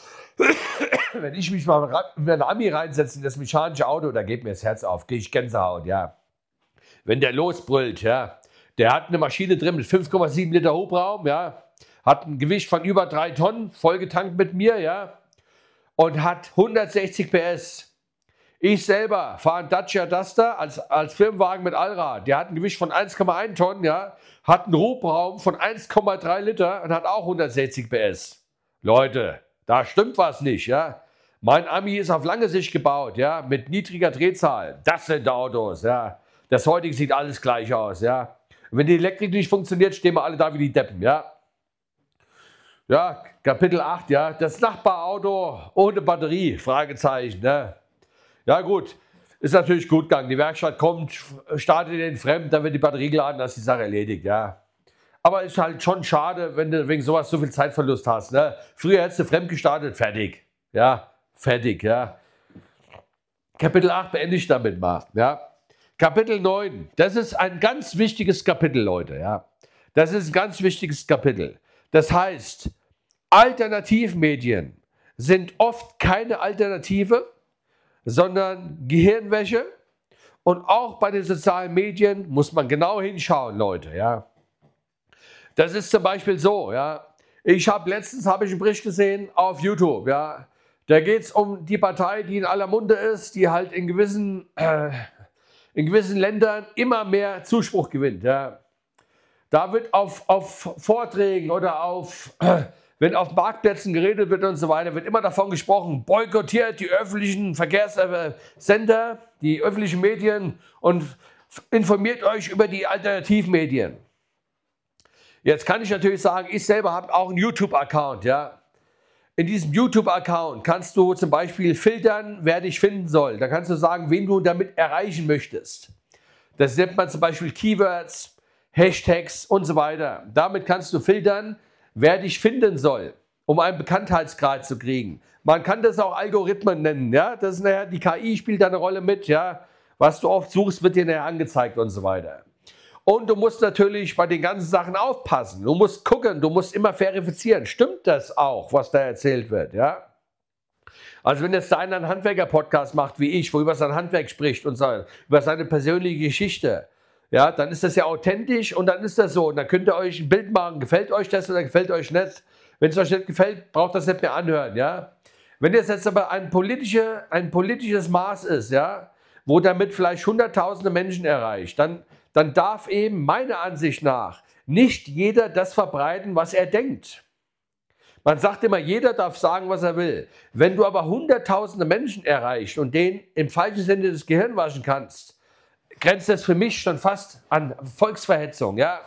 Wenn ich mich mal mit einem Ami reinsetze in das mechanische Auto, da geht mir das Herz auf, kriege ich Gänsehaut, ja. Wenn der losbrüllt, ja. Der hat eine Maschine drin mit 5,7 Liter Hubraum, ja. Hat ein Gewicht von über 3 Tonnen, vollgetankt mit mir, ja. Und hat 160 PS. Ich selber fahre einen Dacia Duster als Firmenwagen mit Allrad. Der hat ein Gewicht von 1,1 Tonnen, ja. Hat einen Hubraum von 1,3 Liter und hat auch 160 PS. Leute, da stimmt was nicht, ja. Mein Ami ist auf lange Sicht gebaut, ja, mit niedriger Drehzahl. Das sind Autos, ja. Das heutige sieht alles gleich aus, ja. Und wenn die Elektrik nicht funktioniert, stehen wir alle da wie die Deppen, ja. Ja, Kapitel 8, ja. Das Nachbarauto ohne Batterie, Fragezeichen, ne. Ja gut, ist natürlich gut gegangen. Die Werkstatt kommt, startet den fremd, dann wird die Batterie geladen, dann ist die Sache erledigt, ja. Aber ist halt schon schade, wenn du wegen sowas so viel Zeitverlust hast. Ne? Früher hättest du fremd gestartet, fertig. Ja, fertig, ja. Kapitel 8 beende ich damit mal. Ja. Kapitel 9, das ist ein ganz wichtiges Kapitel, Leute. Ja. Das ist ein ganz wichtiges Kapitel. Das heißt, Alternativmedien sind oft keine Alternative, sondern Gehirnwäsche. Und auch bei den sozialen Medien muss man genau hinschauen, Leute. Ja. Das ist zum Beispiel so, ja. Letztens habe ich einen Bericht gesehen auf YouTube, ja. Da geht es um die Partei, die in aller Munde ist, die halt in gewissen Ländern immer mehr Zuspruch gewinnt, ja. Da wird auf Vorträgen oder wenn auf Marktplätzen geredet wird und so weiter, wird immer davon gesprochen, boykottiert die öffentlichen Verkehrssender, die öffentlichen Medien und informiert euch über die Alternativmedien. Jetzt kann ich natürlich sagen, ich selber habe auch einen YouTube-Account, ja. In diesem YouTube-Account kannst du zum Beispiel filtern, wer dich finden soll. Da kannst du sagen, wen du damit erreichen möchtest. Das nennt man zum Beispiel Keywords, Hashtags und so weiter. Damit kannst du filtern, wer dich finden soll, um einen Bekanntheitsgrad zu kriegen. Man kann das auch Algorithmen nennen. Ja? Das ist nachher, die KI spielt da eine Rolle mit. Ja? Was du oft suchst, wird dir nachher angezeigt und so weiter. Und du musst natürlich bei den ganzen Sachen aufpassen. Du musst gucken, du musst immer verifizieren. Stimmt das auch, was da erzählt wird? Ja? Also wenn jetzt da einer einen Handwerker-Podcast macht wie ich, wo über sein Handwerk spricht und so, über seine persönliche Geschichte, ja, dann ist das ja authentisch und dann ist das so. Und dann könnt ihr euch ein Bild machen, gefällt euch das oder gefällt euch nicht. Wenn es euch nicht gefällt, braucht das nicht mehr anhören. Ja? Wenn es jetzt aber ein politisches Maß ist, ja, wo damit vielleicht hunderttausende Menschen erreicht, dann darf eben meiner Ansicht nach nicht jeder das verbreiten, was er denkt. Man sagt immer, jeder darf sagen, was er will. Wenn du aber hunderttausende Menschen erreichst und denen im falschen Sinne das Gehirn waschen kannst, grenzt das für mich schon fast an Volksverhetzung. Ja?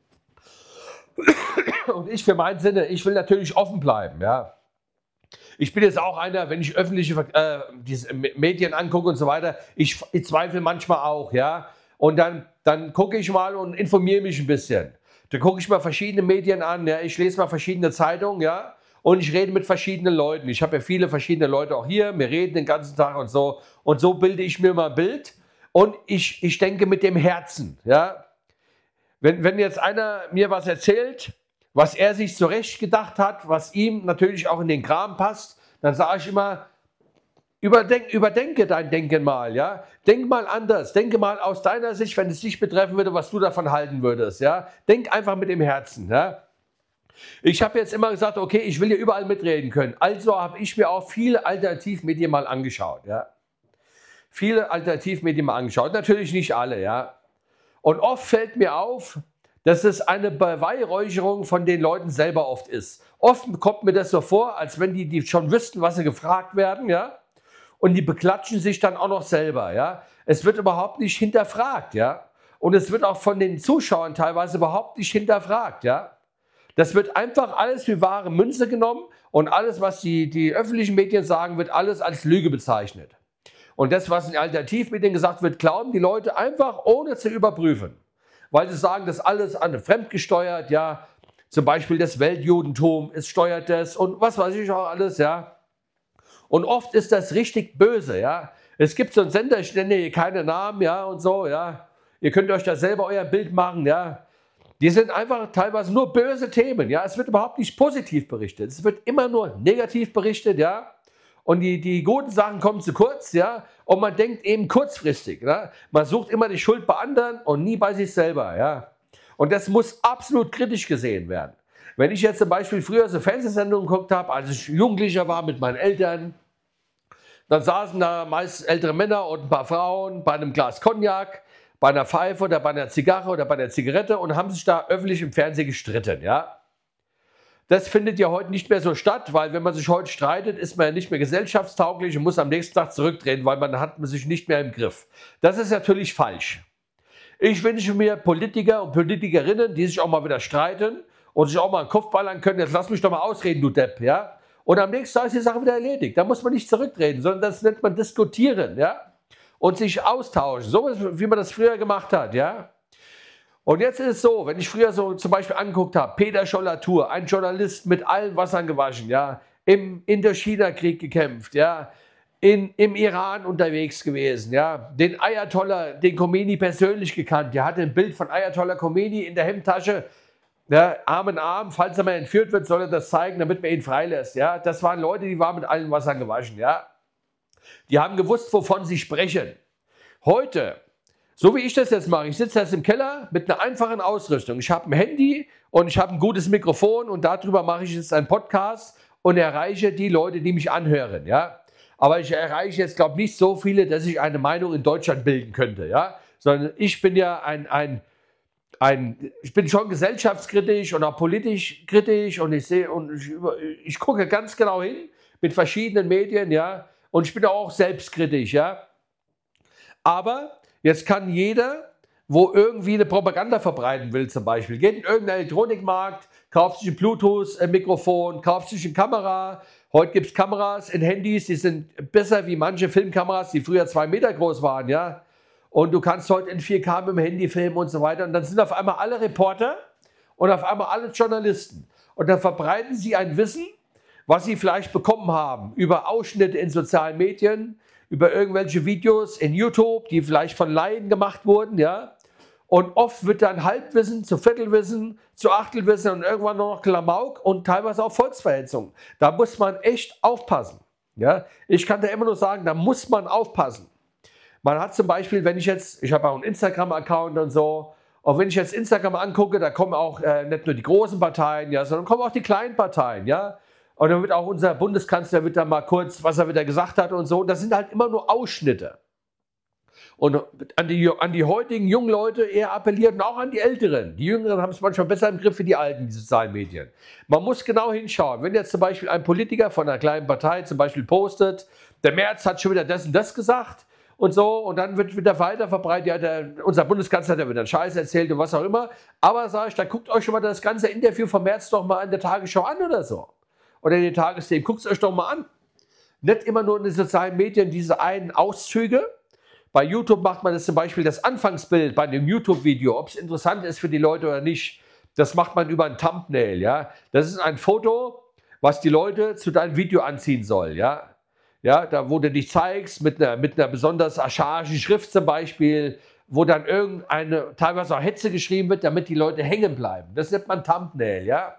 Und ich für meinen Sinne, ich will natürlich offen bleiben. Ja? Ich bin jetzt auch einer, wenn ich öffentliche diese Medien angucke und so weiter, ich zweifle manchmal auch. Ja? Und dann gucke ich mal und informiere mich ein bisschen. Da gucke ich mal verschiedene Medien an, ja? Ich lese mal verschiedene Zeitungen, ja, und ich rede mit verschiedenen Leuten. Ich habe ja viele verschiedene Leute auch hier, wir reden den ganzen Tag und so bilde ich mir mal ein Bild und ich denke mit dem Herzen, ja. Wenn jetzt einer mir was erzählt, was er sich zurecht gedacht hat, was ihm natürlich auch in den Kram passt, dann sage ich immer, überdenke dein Denken mal, ja. Denk mal anders, denke mal aus deiner Sicht, wenn es dich betreffen würde, was du davon halten würdest, ja. Denk einfach mit dem Herzen, ja. Ich habe jetzt immer gesagt, okay, ich will hier überall mitreden können. Also habe ich mir auch viele Alternativmedien mal angeschaut, ja. Viele Alternativmedien mal angeschaut, natürlich nicht alle, ja. Und oft fällt mir auf, dass es eine Beweihräucherung von den Leuten selber oft ist. Oft kommt mir das so vor, als wenn die schon wüssten, was sie gefragt werden, ja. Und die beklatschen sich dann auch noch selber, ja. Es wird überhaupt nicht hinterfragt, ja. Und es wird auch von den Zuschauern teilweise überhaupt nicht hinterfragt, ja. Das wird einfach alles für wahre Münze genommen und alles, was die öffentlichen Medien sagen, wird alles als Lüge bezeichnet. Und das, was in Alternativmedien gesagt wird, glauben die Leute einfach, ohne zu überprüfen. Weil sie sagen, das ist alles fremdgesteuert, ja. Zum Beispiel das Weltjudentum, es steuert das und was weiß ich auch alles, ja. Und oft ist das richtig böse, ja. Es gibt so einen Sender, ich nenne hier keine Namen, ja, und so, ja. Ihr könnt euch da selber euer Bild machen, ja. Die sind einfach teilweise nur böse Themen, ja. Es wird überhaupt nicht positiv berichtet. Es wird immer nur negativ berichtet, ja. Und die guten Sachen kommen zu kurz, ja. Und man denkt eben kurzfristig, ja. Man sucht immer die Schuld bei anderen und nie bei sich selber, ja. Und das muss absolut kritisch gesehen werden. Wenn ich jetzt zum Beispiel früher so Fernsehsendungen geguckt habe, als ich Jugendlicher war mit meinen Eltern, dann saßen da meist ältere Männer und ein paar Frauen bei einem Glas Cognac, bei einer Pfeife oder bei einer Zigarre oder bei einer Zigarette und haben sich da öffentlich im Fernsehen gestritten, ja. Das findet ja heute nicht mehr so statt, weil wenn man sich heute streitet, ist man ja nicht mehr gesellschaftstauglich und muss am nächsten Tag zurücktreten, weil man hat sich nicht mehr im Griff. Das ist natürlich falsch. Ich wünsche mir Politiker und Politikerinnen, die sich auch mal wieder streiten und sich auch mal einen Kopf ballern können. Jetzt lass mich doch mal ausreden, du Depp, ja. Und am nächsten Tag ist die Sache wieder erledigt. Da muss man nicht zurücktreten, sondern das nennt man diskutieren, ja. Und sich austauschen, so wie man das früher gemacht hat, ja. Und jetzt ist es so, wenn ich früher so zum Beispiel angeguckt habe, Peter Schollatur, ein Journalist mit allen Wassern gewaschen, ja, im Indochina-Krieg gekämpft, ja, im Iran unterwegs gewesen, ja, den Ayatollah, den Khomeini persönlich gekannt, der hatte ein Bild von Ayatollah Khomeini in der Hemdtasche, ja, Arm in Arm, falls er mal entführt wird, soll er das zeigen, damit man ihn freilässt, ja, das waren Leute, die waren mit allen Wassern gewaschen, ja, die haben gewusst, wovon sie sprechen. Heute, so wie ich das jetzt mache, ich sitze jetzt im Keller mit einer einfachen Ausrüstung, ich habe ein Handy und ich habe ein gutes Mikrofon und darüber mache ich jetzt einen Podcast und erreiche die Leute, die mich anhören, ja. Aber ich erreiche jetzt, glaube ich, nicht so viele, dass ich eine Meinung in Deutschland bilden könnte, ja. Sondern ich bin ja ich bin schon gesellschaftskritisch und auch politisch kritisch und ich gucke ganz genau hin mit verschiedenen Medien, ja. Und ich bin auch selbstkritisch, ja. Aber jetzt kann jeder, wo irgendwie eine Propaganda verbreiten will zum Beispiel, geht in irgendeinen Elektronikmarkt, kauft sich ein Bluetooth-Mikrofon, kauft sich eine Kamera. Heute gibt es Kameras in Handys, die sind besser wie manche Filmkameras, die früher 2 Meter groß waren, ja. und du kannst heute in 4K mit dem Handy filmen und so weiter. Und dann sind auf einmal alle Reporter und auf einmal alle Journalisten. Und dann verbreiten sie ein Wissen, was sie vielleicht bekommen haben über Ausschnitte in sozialen Medien, über irgendwelche Videos in YouTube, die vielleicht von Laien gemacht wurden, ja. Und oft wird dann Halbwissen zu Viertelwissen, zu Achtelwissen und irgendwann nur noch Klamauk und teilweise auch Volksverhetzung. Da muss man echt aufpassen. Ja? Ich kann da immer nur sagen, da muss man aufpassen. Man hat zum Beispiel, wenn ich habe auch einen Instagram-Account und so, und wenn ich jetzt Instagram angucke, da kommen auch nicht nur die großen Parteien, ja, sondern kommen auch die kleinen Parteien, ja. Und dann wird auch unser Bundeskanzler wird dann mal kurz, was er wieder gesagt hat und so. Das sind halt immer nur Ausschnitte. Und an die heutigen jungen Leute eher appelliert und auch an die Älteren. Die Jüngeren haben es manchmal besser im Griff wie die Alten, die sozialen Medien. Man muss genau hinschauen. Wenn jetzt zum Beispiel ein Politiker von einer kleinen Partei zum Beispiel postet, der Merz hat schon wieder das und das gesagt und so, und dann wird wieder weiter verbreitet, ja, unser Bundeskanzler hat ja wieder Scheiß erzählt und was auch immer. Aber sage ich, da guckt euch schon mal das ganze Interview von Merz doch mal in der Tagesschau an oder so. Oder in den Tagesthemen. Guckt es euch doch mal an. Nicht immer nur in den sozialen Medien diese einen Auszüge. Bei YouTube macht man das zum Beispiel, das Anfangsbild bei einem YouTube-Video, ob es interessant ist für die Leute oder nicht, das macht man über ein Thumbnail, ja. Das ist ein Foto, was die Leute zu deinem Video anziehen soll, ja. Ja, da wo du dich zeigst, mit einer besonders archaischen Schrift zum Beispiel, wo dann irgendeine, teilweise auch Hetze geschrieben wird, damit die Leute hängen bleiben. Das nennt man Thumbnail, ja.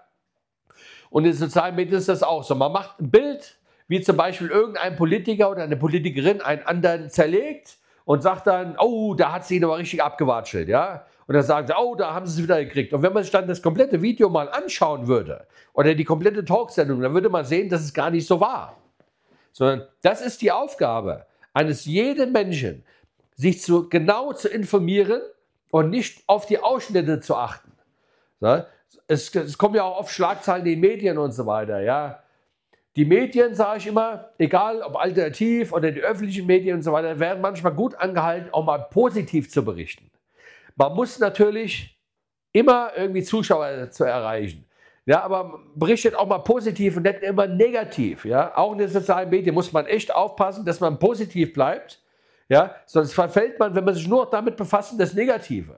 Und in den sozialen Medien ist das auch so. Man macht ein Bild, wie zum Beispiel irgendein Politiker oder eine Politikerin einen anderen zerlegt, und sagt dann, oh, da hat sie ihn aber richtig abgewatschelt, ja. Und dann sagen sie, oh, da haben sie es wieder gekriegt. Und wenn man sich dann das komplette Video mal anschauen würde, oder die komplette Talksendung, dann würde man sehen, dass es gar nicht so war. Sondern das ist die Aufgabe eines jeden Menschen, sich genau zu informieren und nicht auf die Ausschnitte zu achten. Ja? Es kommen ja auch oft Schlagzeilen in den Medien und so weiter, ja. Die Medien, sage ich immer, egal ob alternativ oder die öffentlichen Medien und so weiter, werden manchmal gut angehalten, auch mal positiv zu berichten. Man muss natürlich immer irgendwie Zuschauer zu erreichen. Ja, aber berichtet auch mal positiv und nicht immer negativ. Ja? Auch in den sozialen Medien muss man echt aufpassen, dass man positiv bleibt. Ja? Sonst verfällt man, wenn man sich nur damit befasst, das Negative.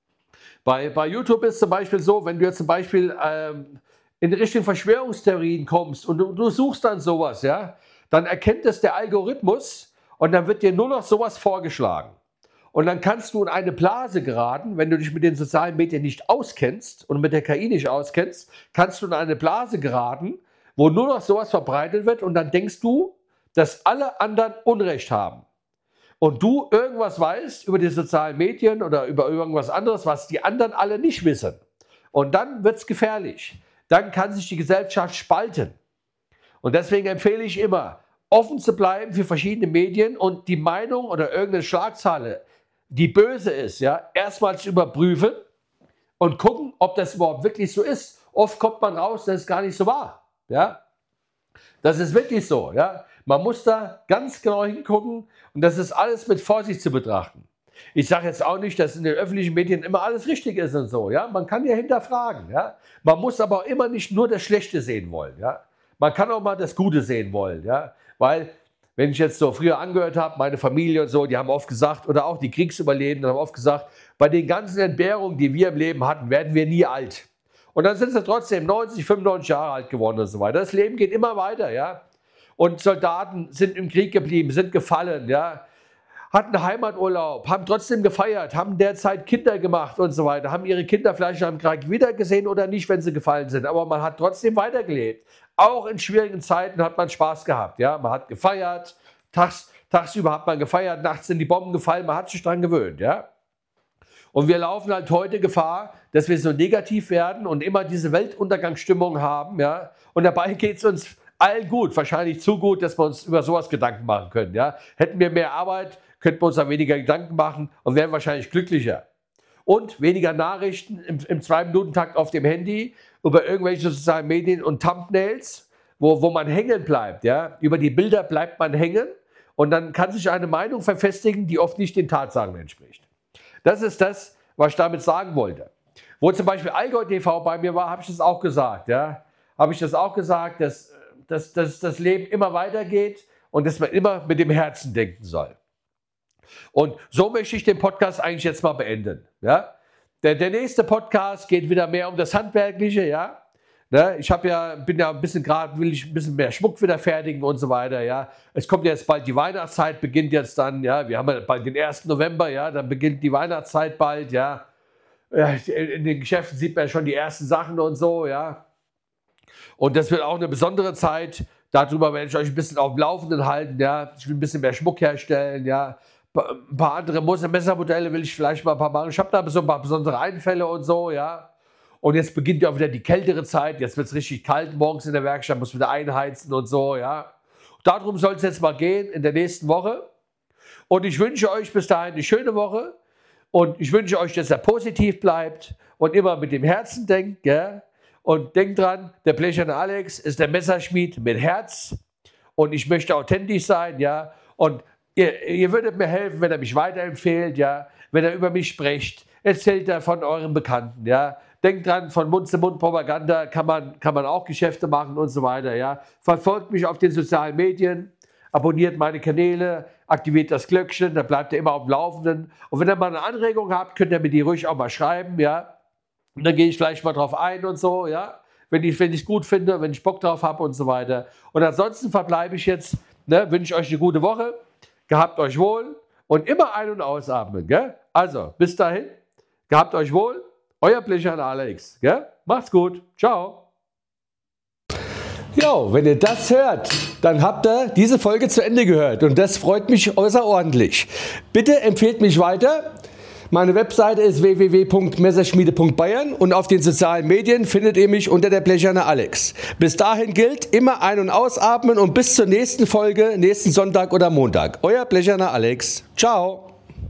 Bei YouTube ist zum Beispiel so, wenn du jetzt zum Beispiel in Richtung Verschwörungstheorien kommst und du suchst dann sowas, ja, dann erkennt es der Algorithmus und dann wird dir nur noch sowas vorgeschlagen. Und dann kannst du in eine Blase geraten, wenn du dich mit den sozialen Medien nicht auskennst und mit der KI nicht auskennst, kannst du in eine Blase geraten, wo nur noch sowas verbreitet wird und dann denkst du, dass alle anderen Unrecht haben. Und du irgendwas weißt über die sozialen Medien oder über irgendwas anderes, was die anderen alle nicht wissen. Und dann wird es gefährlich. Dann kann sich die Gesellschaft spalten. Und deswegen empfehle ich immer, offen zu bleiben für verschiedene Medien und die Meinung oder irgendeine Schlagzeile, die böse ist, ja, erstmal zu überprüfen und gucken, ob das überhaupt wirklich so ist. Oft kommt man raus, dass es gar nicht so war. Ja? Das ist wirklich so. Ja? Man muss da ganz genau hingucken und das ist alles mit Vorsicht zu betrachten. Ich sage jetzt auch nicht, dass in den öffentlichen Medien immer alles richtig ist und so. Ja? Man kann ja hinterfragen. Ja? Man muss aber auch immer nicht nur das Schlechte sehen wollen. Ja? Man kann auch mal das Gute sehen wollen. Ja? Weil, wenn ich jetzt so früher angehört habe, meine Familie und so, die haben oft gesagt, oder auch die Kriegsüberlebenden haben oft gesagt, bei den ganzen Entbehrungen, die wir im Leben hatten, werden wir nie alt. Und dann sind sie trotzdem 90, 95 Jahre alt geworden und so weiter. Das Leben geht immer weiter. Ja? Und Soldaten sind im Krieg geblieben, sind gefallen, ja? Hatten Heimaturlaub, haben trotzdem gefeiert, haben derzeit Kinder gemacht und so weiter, haben ihre Kinder vielleicht am Krieg wiedergesehen oder nicht, wenn sie gefallen sind, aber man hat trotzdem weitergelebt. Auch in schwierigen Zeiten hat man Spaß gehabt, ja, man hat gefeiert, tagsüber hat man gefeiert, nachts sind die Bomben gefallen, man hat sich daran gewöhnt, ja. Und wir laufen halt heute Gefahr, dass wir so negativ werden und immer diese Weltuntergangsstimmung haben, ja, und dabei geht es uns allen gut, wahrscheinlich zu gut, dass wir uns über sowas Gedanken machen können, ja. Hätten wir mehr Arbeit, könnten wir uns da weniger Gedanken machen und wären wahrscheinlich glücklicher. Und weniger Nachrichten im 2-Minuten-Takt auf dem Handy über irgendwelche sozialen Medien und Thumbnails, wo man hängen bleibt. Ja? Über die Bilder bleibt man hängen und dann kann sich eine Meinung verfestigen, die oft nicht den Tatsachen entspricht. Das ist das, was ich damit sagen wollte. Wo zum Beispiel Allgäu TV bei mir war, habe ich das auch gesagt. Ja? Habe ich das auch gesagt, dass das Leben immer weitergeht und dass man immer mit dem Herzen denken soll. Und so möchte ich den Podcast eigentlich jetzt mal beenden. Ja? Der nächste Podcast geht wieder mehr um das Handwerkliche, ja. Ne? Bin ja ein bisschen gerade, will ich ein bisschen mehr Schmuck wieder fertigen und so weiter, ja. Es kommt jetzt bald die Weihnachtszeit, beginnt jetzt dann, ja. Wir haben ja bald den 1. November, ja, dann beginnt die Weihnachtszeit bald, ja. In den Geschäften sieht man ja schon die ersten Sachen und so, ja. Und das wird auch eine besondere Zeit. Darüber werde ich euch ein bisschen auf dem Laufenden halten, ja. Ich will ein bisschen mehr Schmuck herstellen, ja. Ein paar andere Messermodelle will ich vielleicht mal ein paar machen. Ich habe da so ein paar besondere Einfälle und so, ja. Und jetzt beginnt ja auch wieder die kältere Zeit. Jetzt wird es richtig kalt morgens in der Werkstatt, muss wieder einheizen und so, ja. Darum soll es jetzt mal gehen in der nächsten Woche. Und ich wünsche euch bis dahin eine schöne Woche. Und ich wünsche euch, dass ihr positiv bleibt und immer mit dem Herzen denkt, ja. Und denkt dran, der Blecherne Alex ist der Messerschmied mit Herz. Und ich möchte authentisch sein, ja. Und ihr würdet mir helfen, wenn ihr mich weiterempfehlt, ja. Wenn ihr über mich sprecht, erzählt er von euren Bekannten, ja. Denkt dran, von Mund-zu-Mund-Propaganda kann man auch Geschäfte machen und so weiter, ja. Verfolgt mich auf den sozialen Medien, abonniert meine Kanäle, aktiviert das Glöckchen, dann bleibt ihr immer auf dem Laufenden. Und wenn ihr mal eine Anregung habt, könnt ihr mir die ruhig auch mal schreiben, ja. Und dann gehe ich gleich mal drauf ein und so, ja. Wenn ich es gut finde, wenn ich Bock drauf habe und so weiter. Und ansonsten verbleibe ich jetzt, ne, wünsche ich euch eine gute Woche, gehabt euch wohl und immer ein- und ausatmen, gell. Also, bis dahin, gehabt euch wohl. Euer Blecherne Alex. Gell? Macht's gut. Ciao. Jo, wenn ihr das hört, dann habt ihr diese Folge zu Ende gehört. Und das freut mich außerordentlich. Bitte empfehlt mich weiter. Meine Webseite ist www.messerschmiede.bayern und auf den sozialen Medien findet ihr mich unter der Blecherne Alex. Bis dahin gilt, immer ein- und ausatmen und bis zur nächsten Folge, nächsten Sonntag oder Montag. Euer Blecherne Alex. Ciao.